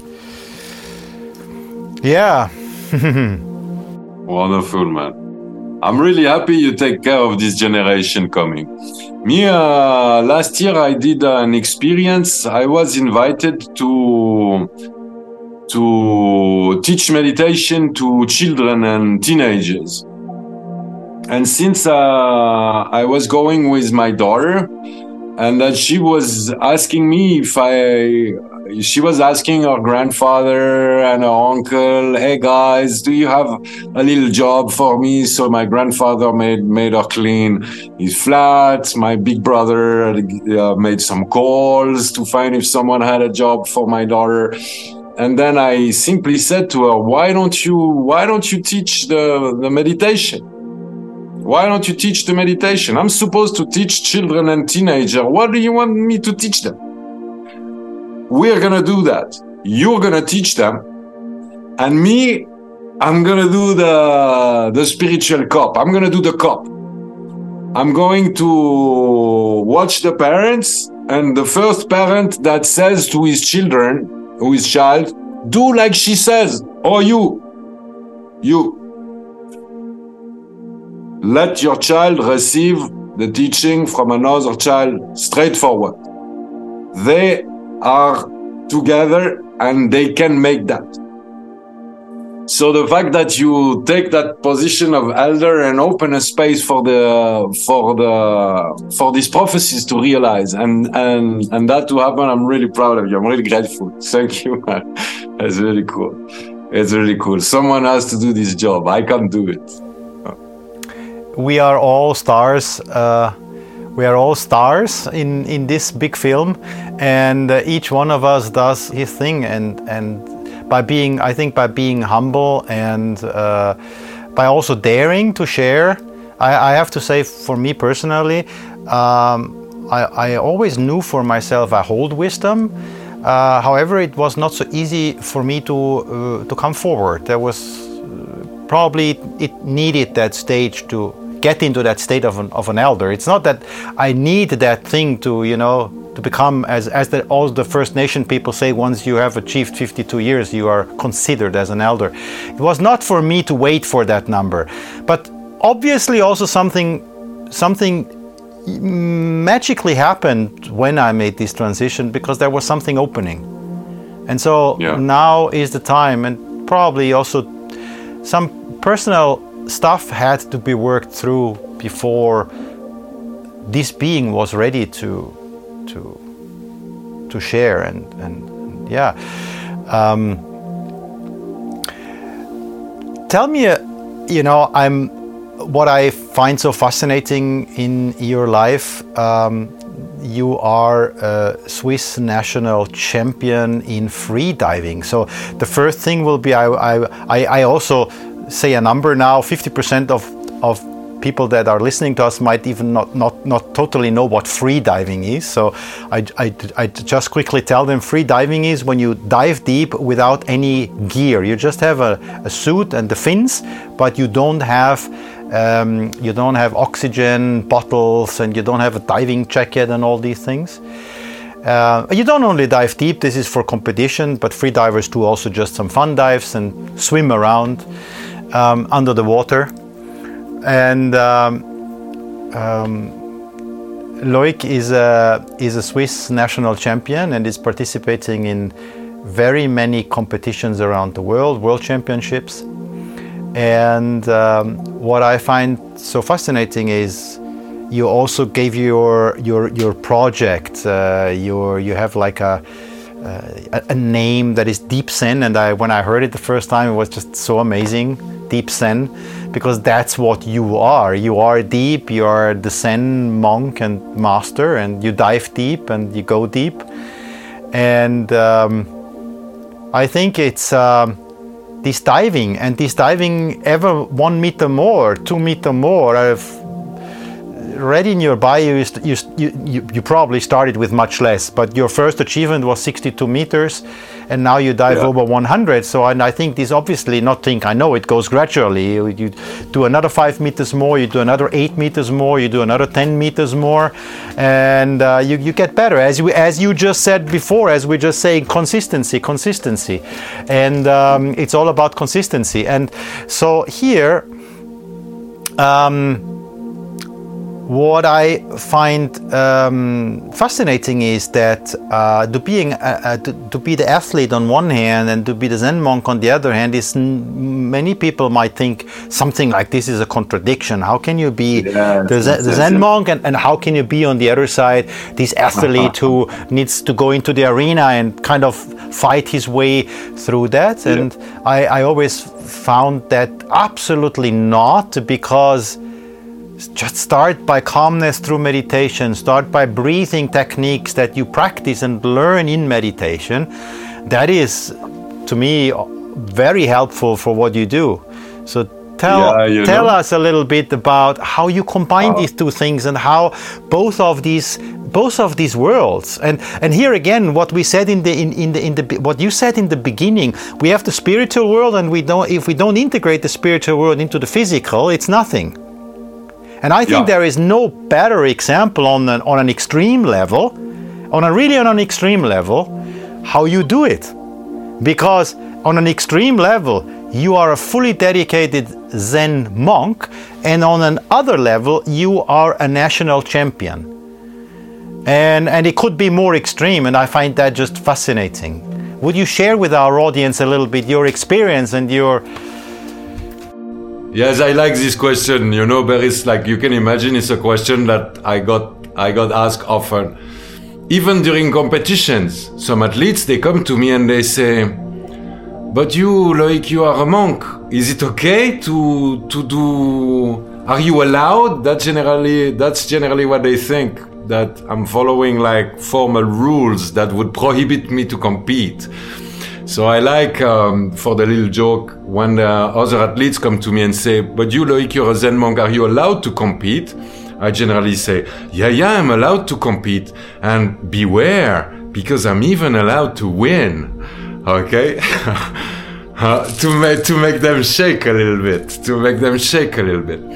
Yeah. Wonderful, man. I'm really happy you take care of this generation coming. Me, uh, last year I did an experience. I was invited to to teach meditation to children and teenagers. And since uh, I was going with my daughter, and that she was asking me if I, she was asking her grandfather and her uncle, hey guys, do you have a little job for me? So my grandfather made, made her clean his flat. My big brother uh, made some calls to find if someone had a job for my daughter. And then I simply said to her, why don't you, why don't you teach the, the meditation? Why don't you teach the meditation? I'm supposed to teach children and teenagers. What do you want me to teach them? We're going to do that. You're going to teach them. And me, I'm going to do the, the spiritual cop. I'm going to do the cop. I'm going to watch the parents, and the first parent that says to his children, who is child, do like she says, or you, you. Let your child receive the teaching from another child straightforward. They are together and they can make that. So the fact that you take that position of elder and open a space for the for the for these prophecies to realize and and and that to happen, I'm really proud of you. I'm really grateful. Thank you, man. It's really cool. It's really cool. Someone has to do this job. I can't do it. We are all stars. Uh, we are all stars in in this big film, and uh, each one of us does his thing, and and. By being, I think, by being humble and uh, by also daring to share. I, I have to say, for me personally, um, I, I always knew for myself I hold wisdom. Uh, however, it was not so easy for me to uh, to come forward. There was uh, probably it needed that stage to get into that state of an of an elder. It's not that I need that thing to, you know, to become, as as the, all the First Nation people say, once you have achieved fifty-two years, you are considered as an elder. It was not for me to wait for that number, but obviously also something something magically happened when I made this transition, because there was something opening, and so yeah. Now is the time, and probably also some personal stuff had to be worked through before this being was ready to to to share and and, and yeah. Um, tell me, uh, you know, I'm what I find so fascinating in your life. Um, you are a Swiss national champion in free diving. So the first thing will be I I I also say a number now. fifty percent of of people that are listening to us might even not not not totally know what free diving is. So I, I, I just quickly tell them free diving is when you dive deep without any gear. You just have a, a suit and the fins, but you don't have um, you don't have oxygen bottles, and you don't have a diving jacket and all these things. Uh, you don't only dive deep. This is for competition, but free divers do also just some fun dives and swim around um, under the water. And um, um, Loic is a is a Swiss national champion and is participating in very many competitions around the world, world championships. And um, what I find so fascinating is you also gave your your your project. Uh, your you have like a, a a name that is Deep Zen, and I when I heard it the first time, it was just so amazing. Deep Zen, because that's what you are. You are deep, you are the Zen monk and master, and you dive deep and you go deep. And um, I think it's um, this diving, and this diving ever one meter more, two meter more. I've read in your bio, you, you, you, you probably started with much less, but your first achievement was sixty-two meters, and now you dive yeah. over one hundred. So, and I think this obviously, not think, I know it goes gradually. You, you do another five meters more, you do another eight meters more, you do another ten meters more, and uh, you, you get better. As we, as you just said before, as we just saying, consistency, consistency. And um, it's all about consistency. And so here, um, what I find um, fascinating is that uh, to being uh, uh, to, to be the athlete on one hand and to be the Zen monk on the other hand is n- many people might think something like this is a contradiction. How can you be yes, the, Zen, yes, the Zen yes. monk and, and how can you be on the other side this athlete who needs to go into the arena and kind of fight his way through that? Yeah. And I, I always found that absolutely not, because just start by calmness through meditation, start by breathing techniques that you practice and learn in meditation. That is, to me, very helpful for what you do. So tell Yeah, you tell know. us a little bit about how you combine Uh, these two things and how both of these both of these worlds. And and here again, what we said in the in, in the in the what you said in the beginning, we have the spiritual world, and we don't if we don't integrate the spiritual world into the physical, it's nothing. And I think Yeah. there is no better example on an, on an extreme level, on a really on an extreme level, how you do it. Because on an extreme level, you are a fully dedicated Zen monk, and on an other level, you are a national champion. And, and it could be more extreme, and I find that just fascinating. Would you share with our audience a little bit your experience and your... Yes, I like this question. You know, Beris, like you can imagine, it's a question that I got I got asked often. Even during competitions, some athletes, they come to me and they say, "But you, Loic, you are a monk. Is it okay to to do? Are you allowed?" That generally, that's generally what they think, that I'm following like formal rules that would prohibit me to compete. So I like, um, for the little joke, when the other athletes come to me and say, "But you, Loic, you're a Zen monk, are you allowed to compete?" I generally say, yeah, yeah, I'm allowed to compete. And beware, because I'm even allowed to win. Okay? uh, to, make, to make them shake a little bit. To make them shake a little bit.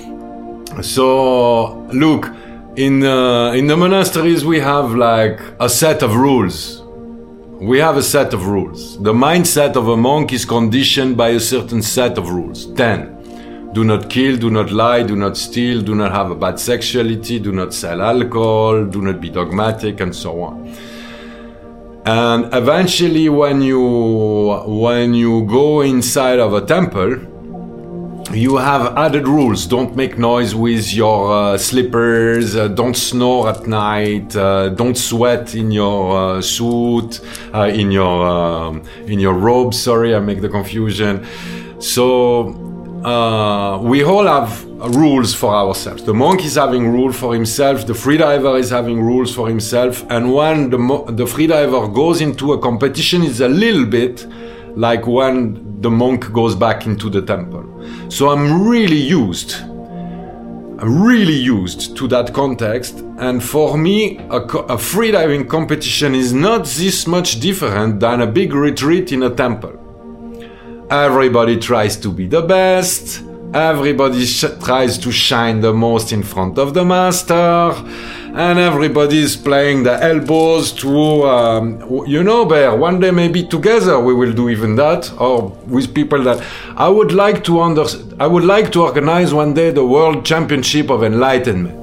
So, look, in, uh, in the monasteries we have like a set of rules. We have a set of rules. The mindset of a monk is conditioned by a certain set of rules. Ten. Do not kill, do not lie, do not steal, do not have a bad sexuality, do not sell alcohol, do not be dogmatic, and so on. And eventually when you, when you go inside of a temple, you have added rules. Don't make noise with your uh, slippers, uh, don't snore at night, uh, don't sweat in your uh, suit, uh, in your um, in your robe, sorry, I make the confusion. So uh, we all have rules for ourselves. The monk is having rules for himself, the freediver is having rules for himself, and when the, mo- the freediver goes into a competition, it's a little bit like when the monk goes back into the temple. So I'm really used, I'm really used to that context, and for me, a, co- a freediving competition is not this much different than a big retreat in a temple. Everybody tries to be the best, everybody sh- tries to shine the most in front of the master, and everybody is playing the elbows to, um, you know, Bear, one day maybe together we will do even that, or with people that I would like to under, I would like to organize one day the World Championship of Enlightenment.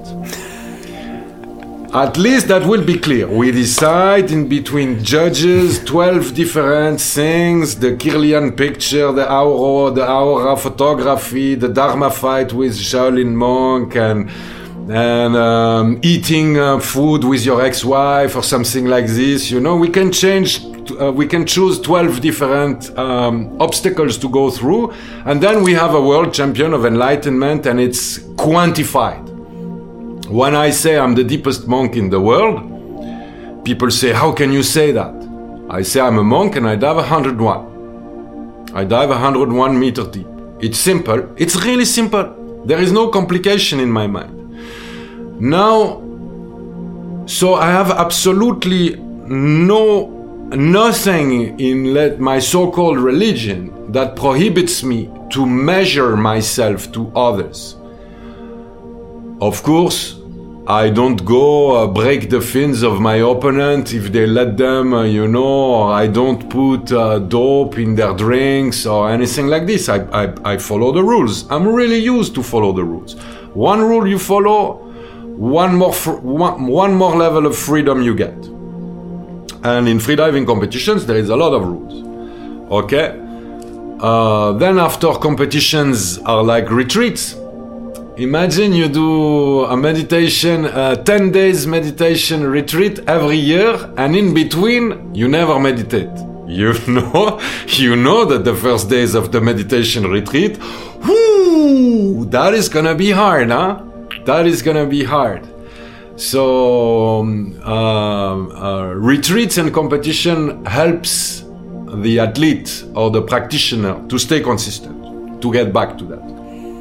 At least that will be clear. We decide in between judges, twelve different things, the Kirlian picture, the aura, the aura photography, the Dharma fight with Shaolin monk, and and um, eating uh, food with your ex-wife or something like this. You know, we can change, uh, we can choose twelve different um, obstacles to go through, and then we have a world champion of enlightenment, and it's quantified. When I say I'm the deepest monk in the world, people say, how can you say that? I say I'm a monk and I dive one hundred one. I dive one hundred one meter deep. It's simple. It's really simple. There is no complication in my mind. Now, so I have absolutely no, nothing in let, my so-called religion that prohibits me to measure myself to others. Of course, I don't go uh, break the fins of my opponent if they let them, uh, you know, or I don't put uh, dope in their drinks or anything like this. I, I, I follow the rules. I'm really used to follow the rules. One rule you follow, one more fr- one, one more level of freedom you get. And in freediving competitions, there is a lot of rules. Okay? Uh, then after competitions are like retreats. Imagine you do a meditation, a ten days meditation retreat every year, and in between, you never meditate. You know, you know that the first days of the meditation retreat, whoo, that is gonna be hard, huh? That is gonna be hard. So, um, uh, uh, retreats and competition helps the athlete or the practitioner to stay consistent, to get back to that.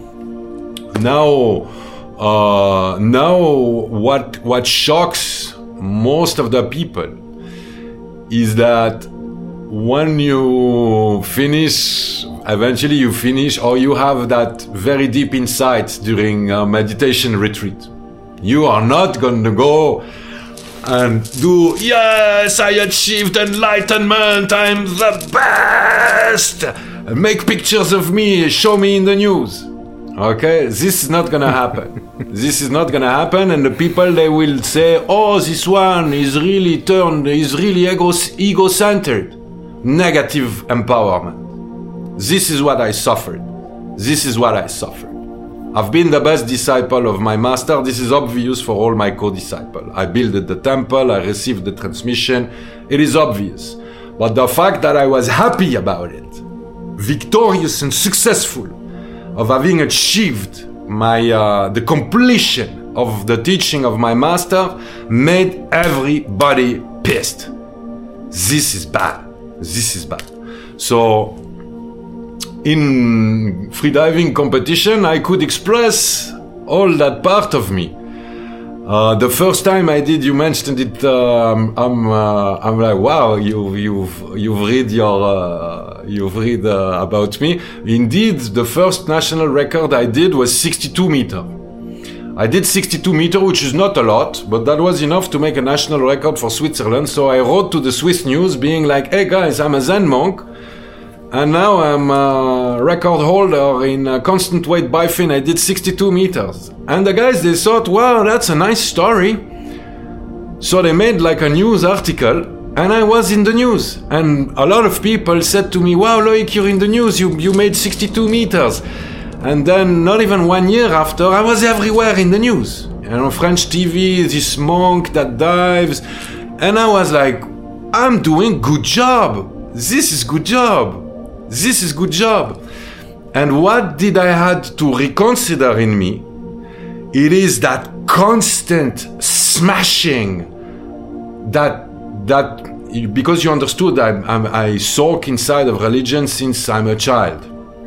Now, uh, now, what what shocks most of the people is that when you finish, eventually you finish, or you have that very deep insight during a meditation retreat, you are not going to go and do, yes, I achieved enlightenment, I'm the best, make pictures of me, show me in the news. Okay, this is not gonna happen. This is not gonna happen, and the people, they will say, oh, this one is really turned, is really ego, ego-centered. Negative empowerment. This is what I suffered. This is what I suffered. I've been the best disciple of my master. This is obvious for all my co-disciples. I built the temple, I received the transmission. It is obvious. But the fact that I was happy about it, victorious and successful, of having achieved my uh, the completion of the teaching of my master, made everybody pissed. This is bad. This is bad. So, in freediving competition, I could express all that part of me. Uh, the first time I did, you mentioned it. Um, I'm, uh, I'm like, wow, you, you've, you've read your, uh, you've read uh, about me. Indeed, the first national record I did was sixty-two meter. I did sixty-two meter, which is not a lot, but that was enough to make a national record for Switzerland. So I wrote to the Swiss News, being like, "Hey guys, I'm a Zen monk, and now I'm a record holder in a constant weight bifin. I did sixty-two meters." And the guys, they thought, wow, that's a nice story. So they made like a news article, and I was in the news. And a lot of people said to me, wow, Loic, you're in the news, you, you made sixty-two meters. And then not even one year after, I was everywhere in the news. You know, French T V, this monk that dives. And I was like, I'm doing good job. This is good job. This is good job. And what did I had to reconsider in me? It is that constant smashing that, that because you understood that I'm, I soak inside of religion since I'm a child.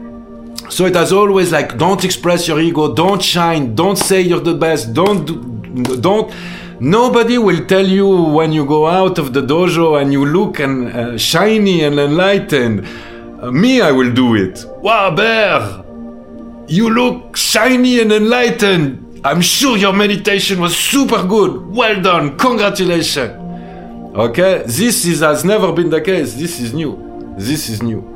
So it has always like, don't express your ego, don't shine, don't say you're the best, don't, do, don't, nobody will tell you when you go out of the dojo and you look and uh, shiny and enlightened. Uh, me, I will do it. Wow, Bear, you look shiny and enlightened. I'm sure your meditation was super good. Well done, congratulations. Okay, this is, has never been the case. This is new. This is new.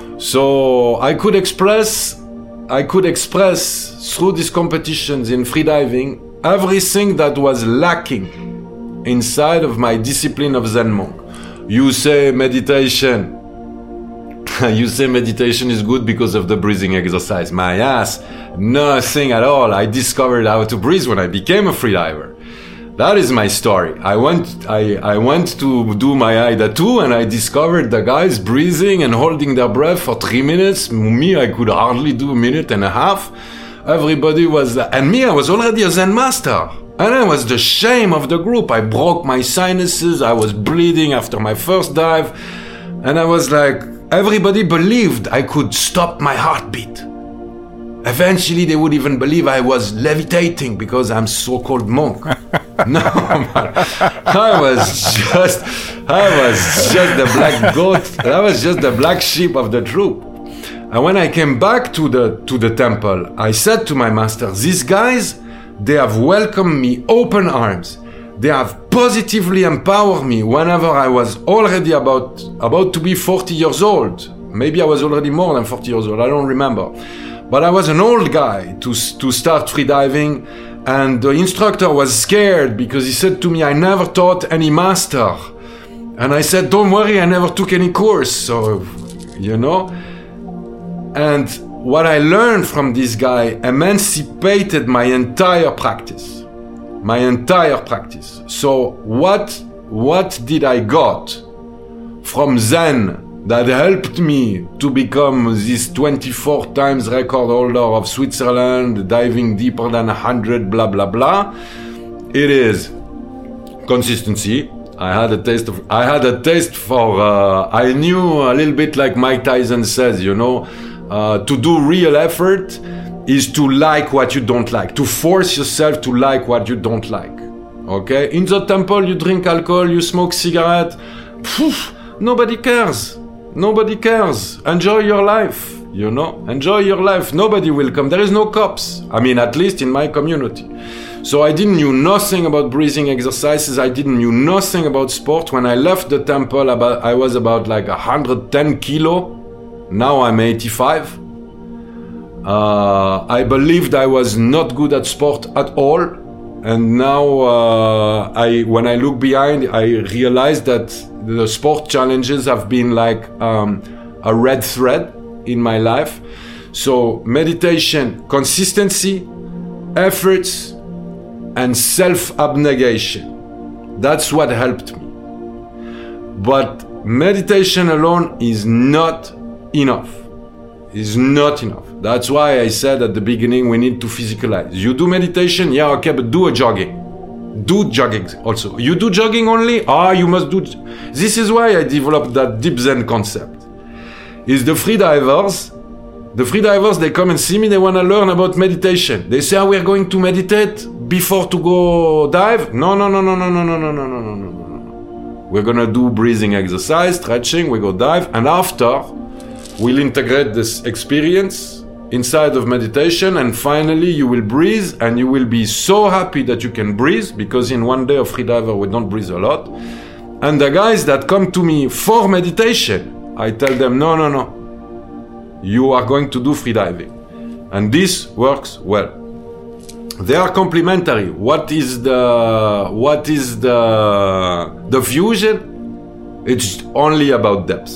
So I could express, I could express through these competitions in freediving everything that was lacking inside of my discipline of Zen monk. You say meditation, you say meditation is good because of the breathing exercise. My ass, nothing at all. I discovered how to breathe when I became a freediver. That is my story. I went, I, I went to do my A I D A too, and I discovered the guys breathing and holding their breath for three minutes. Me, I could hardly do a minute and a half. Everybody was, and me, I was already a Zen master. And I was the shame of the group. I broke my sinuses. I was bleeding after my first dive. And I was like, everybody believed I could stop my heartbeat. Eventually, they would even believe I was levitating because I'm so-called monk. No, man. I was just, I was just the black goat. I was just the black sheep of the troop. And when I came back to the to the temple, I said to my master, these guys, they have welcomed me open arms. They have positively empowered me whenever I was already about about to be forty years old. Maybe I was already more than forty years old. I don't remember. But I was an old guy to to start freediving, And the instructor was scared because he said to me, I never taught any master. And I said, don't worry, I never took any course. So, you know. And what I learned from this guy emancipated my entire practice. My entire practice. So what, what did I got from Zen that helped me to become this twenty-four times record holder of Switzerland, diving deeper than one hundred, blah, blah, blah? It is consistency. I had a taste of, I had a taste for, uh, I knew a little bit like Mike Tyson says, you know, uh, to do real effort is to like what you don't like, to force yourself to like what you don't like. Okay? In the temple, you drink alcohol, you smoke cigarette. Poof, nobody cares. Nobody cares. Enjoy your life, you know? Enjoy your life. Nobody will come. There is no cops. I mean, at least in my community. So I didn't knew nothing about breathing exercises. I didn't knew nothing about sport. When I left the temple, about, I was about like one hundred ten kilo. Now I'm eighty-five. Uh, I believed I was not good at sport at all. And now, uh, I, when I look behind, I realize that the sport challenges have been like um, a red thread in my life. So meditation, consistency, efforts, and self-abnegation. That's what helped me. But meditation alone is not enough. Is not enough. That's why I said at the beginning we need to physicalize. You do meditation, yeah, okay, but do a jogging. Do jogging also. You do jogging only? Ah, you must do... This is why I developed that deep Zen concept. Is the freedivers, the freedivers, they come and see me, they want to learn about meditation. They say, ah, we're going to meditate before to go dive? No, no, no, no, no, no, no, no, no, no, no, no, no. We're going to do breathing exercise, stretching, we go dive, and after, we'll integrate this experience inside of meditation, and finally you will breathe, and you will be so happy that you can breathe, because in one day of freediver we don't breathe a lot. And the guys that come to me for meditation, I tell them, no, no, no, you are going to do freediving. And this works well. They are complementary. What is the, what is the, the fusion? It's only about depth.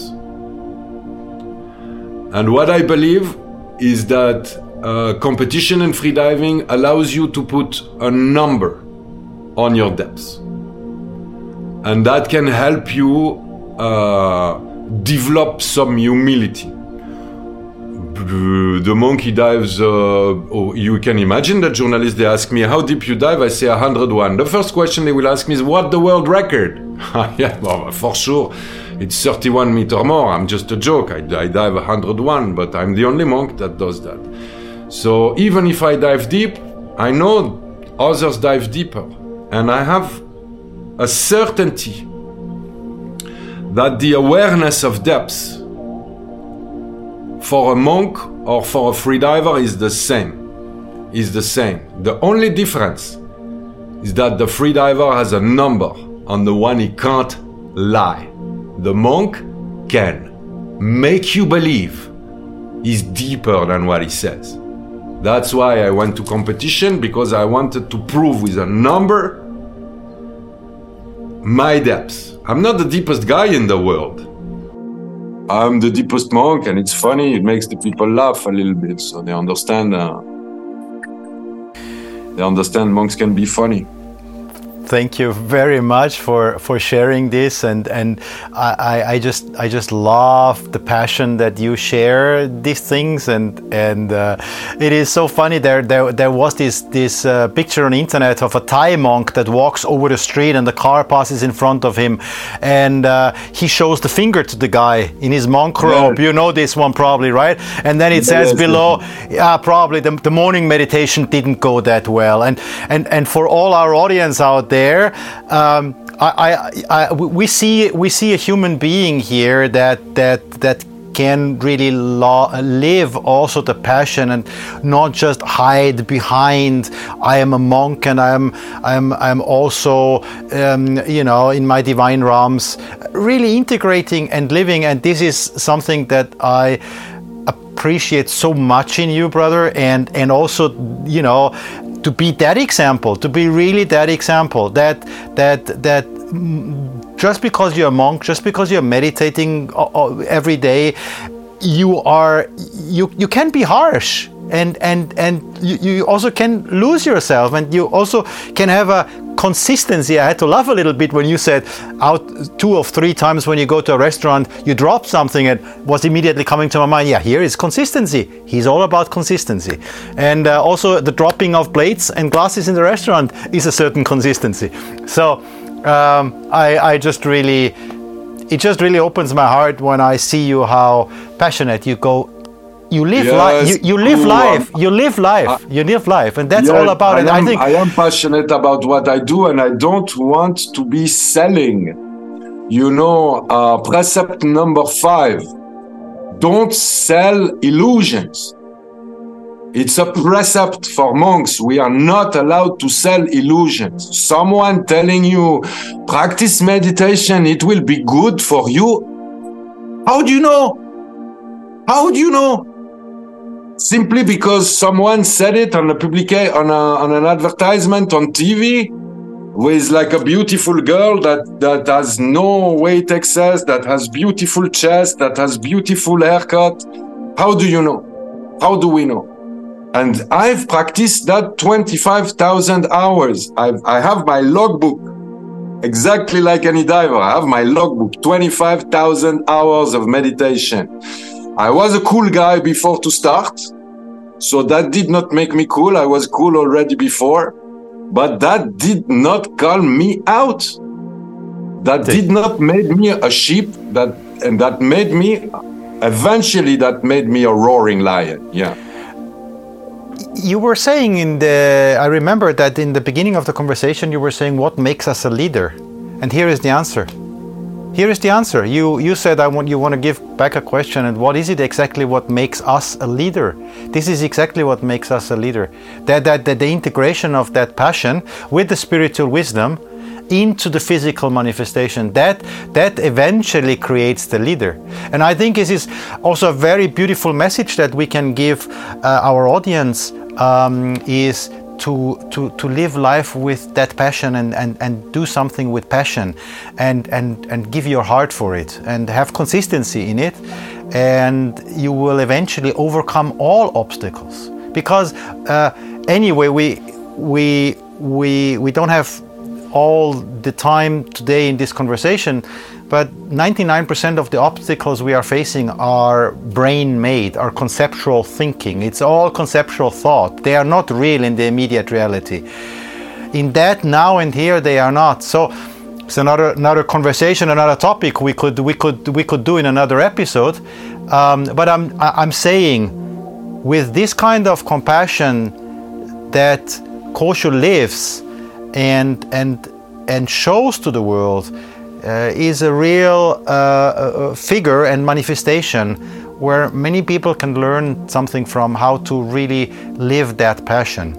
And what I believe is that uh, competition and freediving allows you to put a number on your depths. And that can help you uh, develop some humility. The monkey dives, uh, oh, you can imagine that journalists, they ask me, how deep you dive? I say one hundred one. The first question they will ask me is, what the world record? Yeah, well, for sure. It's thirty-one meter more. I'm just a joke. I, I dive one hundred one, but I'm the only monk that does that. So even if I dive deep, I know others dive deeper. And I have a certainty that the awareness of depth for a monk or for a freediver is the same. Is the same. The only difference is that the freediver has a number on the one he can't lie. The monk can make you believe he's deeper than what he says. That's why I went to competition, because I wanted to prove with a number my depths. I'm not the deepest guy in the world. I'm the deepest monk, and it's funny, it makes the people laugh a little bit, so they understand uh, they understand monks can be funny. Thank you very much for, for sharing this, and and I, I just I just love the passion that you share these things, and and uh, it is so funny. There there there was this this uh, picture on the internet of a Thai monk that walks over the street and the car passes in front of him, and uh, he shows the finger to the guy in his monk robe. Yeah. You know this one probably, right? And then it says yes, below, yeah, probably the, the morning meditation didn't go that well, and and and for all our audience out there. There, um, I, I, I, we see we see a human being here that that that can really lo- live also the passion and not just hide behind I am a monk and I'm I'm I'm also um, you know in my divine realms, really integrating and living. And this is something that I appreciate so much in you, brother, and and also you know. to be that example, to be really that example, that that that just because you're a monk, just because you're meditating every day, you are you you can be harsh, and and and you, you also can lose yourself, and you also can have a consistency. I had to laugh a little bit when you said out two or three times when you go to a restaurant, you drop something, and was immediately coming to my mind, yeah, here is consistency. He's all about consistency. And uh, also the dropping of plates and glasses in the restaurant is a certain consistency. So um, I, I just really, it just really opens my heart when I see you, how passionate you go. You live yes, life. You, you live cool. life. You live life. Uh, you live life, and that's yeah, all about I it. Am, I think I am passionate about what I do, and I don't want to be selling. You know, uh, precept number five: don't sell illusions. It's a precept for monks. We are not allowed to sell illusions. Someone telling you, practice meditation, it will be good for you. How do you know? How do you know? Simply because someone said it on a publica- on, a, on an advertisement on T V with like a beautiful girl that, that has no weight excess, that has beautiful chest, that has beautiful haircut. How do you know? How do we know? And I've practiced that twenty-five thousand hours. I've, I have my logbook, exactly like any diver. I have my logbook, twenty-five thousand hours of meditation. I was a cool guy before to start, so that did not make me cool. I was cool already before, but that did not call me out. That did not make me a sheep, that and that made me, eventually that made me a roaring lion, yeah. You were saying in the, I remember that in the beginning of the conversation you were saying what makes us a leader, and here is the answer. Here is the answer. You you said I want you want to give back a question, and what is it exactly what makes us a leader? This is exactly what makes us a leader. That that, that the integration of that passion with the spiritual wisdom into the physical manifestation, that that eventually creates the leader. And I think this is also a very beautiful message that we can give uh, our audience, um, is to to to live life with that passion, and, and, and do something with passion, and, and, and give your heart for it, and have consistency in it, and you will eventually overcome all obstacles. Because uh, anyway, we we we we don't have all the time today in this conversation, but ninety-nine percent of the obstacles we are facing are brain-made, are conceptual thinking. It's all conceptual thought. They are not real in the immediate reality. In that now and here, they are not. So it's another another conversation, another topic we could we could we could do in another episode. Um, but I'm I'm saying, with this kind of compassion that Kosho lives and and and shows to the world, uh, is a real uh, uh, figure and manifestation where many people can learn something from, how to really live that passion.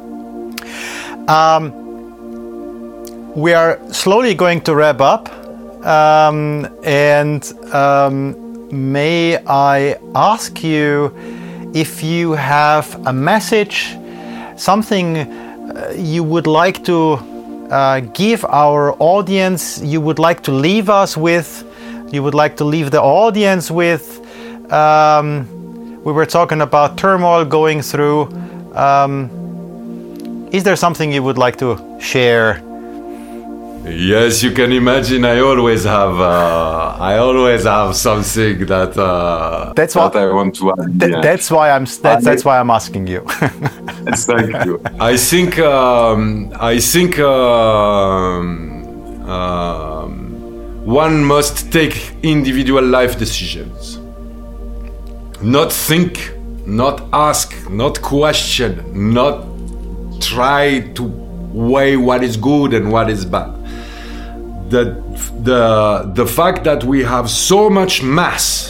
Um, we are slowly going to wrap up, um, and um, may I ask you if you have a message, something uh, you would like to uh, give our audience, you would like to leave us with, you would like to leave the audience with. Um, we were talking about turmoil going through. Um, is there something you would like to share? Yes, you can imagine. I always have. Uh, I always have something that. Uh, that's that what I want to add. Th- yeah. That's why I'm. That's, that's why I'm asking you. Thank you. I think. Um, I think. Um, um, one must take individual life decisions. Not think. Not ask. Not question. Not try to weigh what is good and what is bad. The, the, the fact that we have so much mass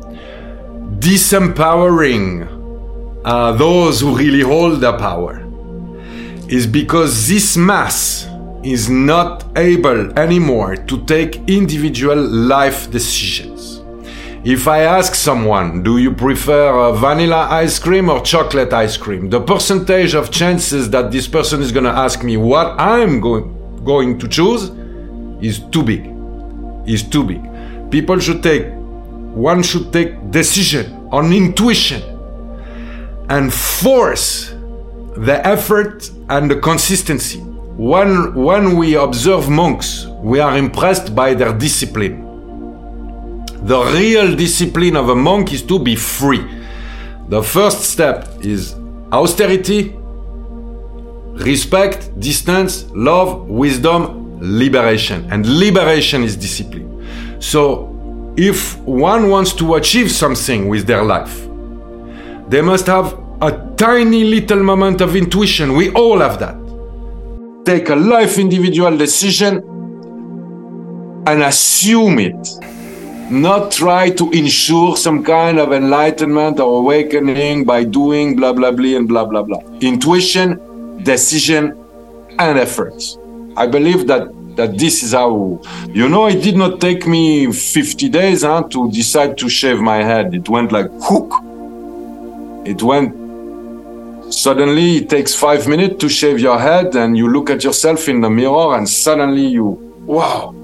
disempowering uh, those who really hold the power is because this mass is not able anymore to take individual life decisions. If I ask someone, do you prefer uh, vanilla ice cream or chocolate ice cream? The percentage of chances that this person is going to ask me what I'm going, going to choose is too big. Is too big. People should take, one should take decision on intuition and force the effort and the consistency. When, when we observe monks, we are impressed by their discipline. The real discipline of a monk is to be free. The first step is austerity, respect, distance, love, wisdom, liberation. And liberation is discipline. So if one wants to achieve something with their life, they must have a tiny little moment of intuition. We all have that. Take a life individual decision and assume it. Not try to ensure some kind of enlightenment or awakening by doing blah, blah, blah, and blah, blah, blah. Intuition, decision, and effort. I believe that, that this is how, you know, it did not take me fifty days huh, to decide to shave my head. It went like hook. It went, suddenly it takes five minutes to shave your head and you look at yourself in the mirror and suddenly you, wow.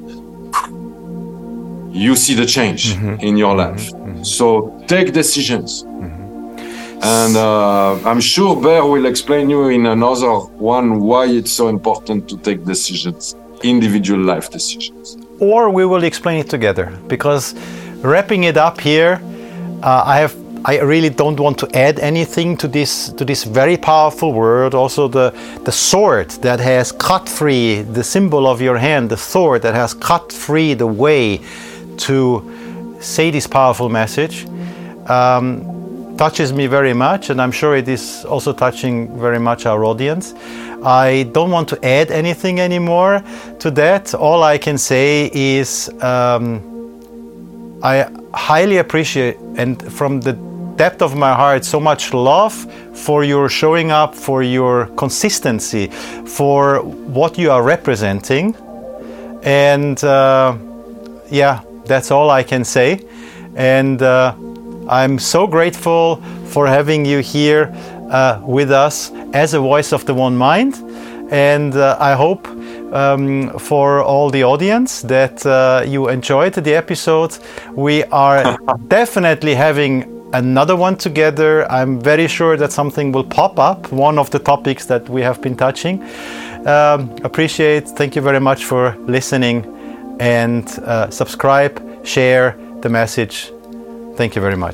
You see the change mm-hmm. in your life. Mm-hmm. So take decisions. Mm-hmm. And uh, I'm sure Bear will explain you in another one why it's so important to take decisions, individual life decisions. Or we will explain it together, because wrapping it up here, uh, I have I really don't want to add anything to this to this very powerful word. Also the, the sword that has cut free the symbol of your hand, the sword that has cut free the way to say this powerful message, um, touches me very much, and I'm sure it is also touching very much our audience. I don't want to add anything anymore to that. All I can say is um, I highly appreciate, and from the depth of my heart, so much love for your showing up, for your consistency, for what you are representing. And uh, yeah, that's all I can say. And uh, I'm so grateful for having you here uh, with us as a voice of the One Mind. And uh, I hope um, for all the audience that uh, you enjoyed the episode. We are definitely having another one together. I'm very sure that something will pop up, one of the topics that we have been touching. Um, appreciate, thank you very much for listening, and uh, subscribe, share the message. Thank you very much.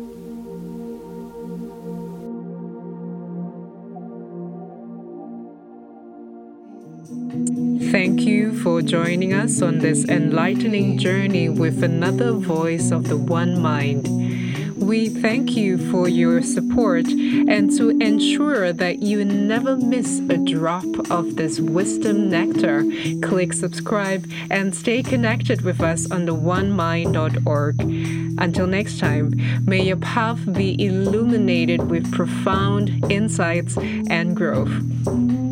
Thank you for joining us on this enlightening journey with another voice of the One Mind. We thank you for your support, and to ensure that you never miss a drop of this wisdom nectar, click subscribe and stay connected with us on the one mind dot org. Until next time, may your path be illuminated with profound insights and growth.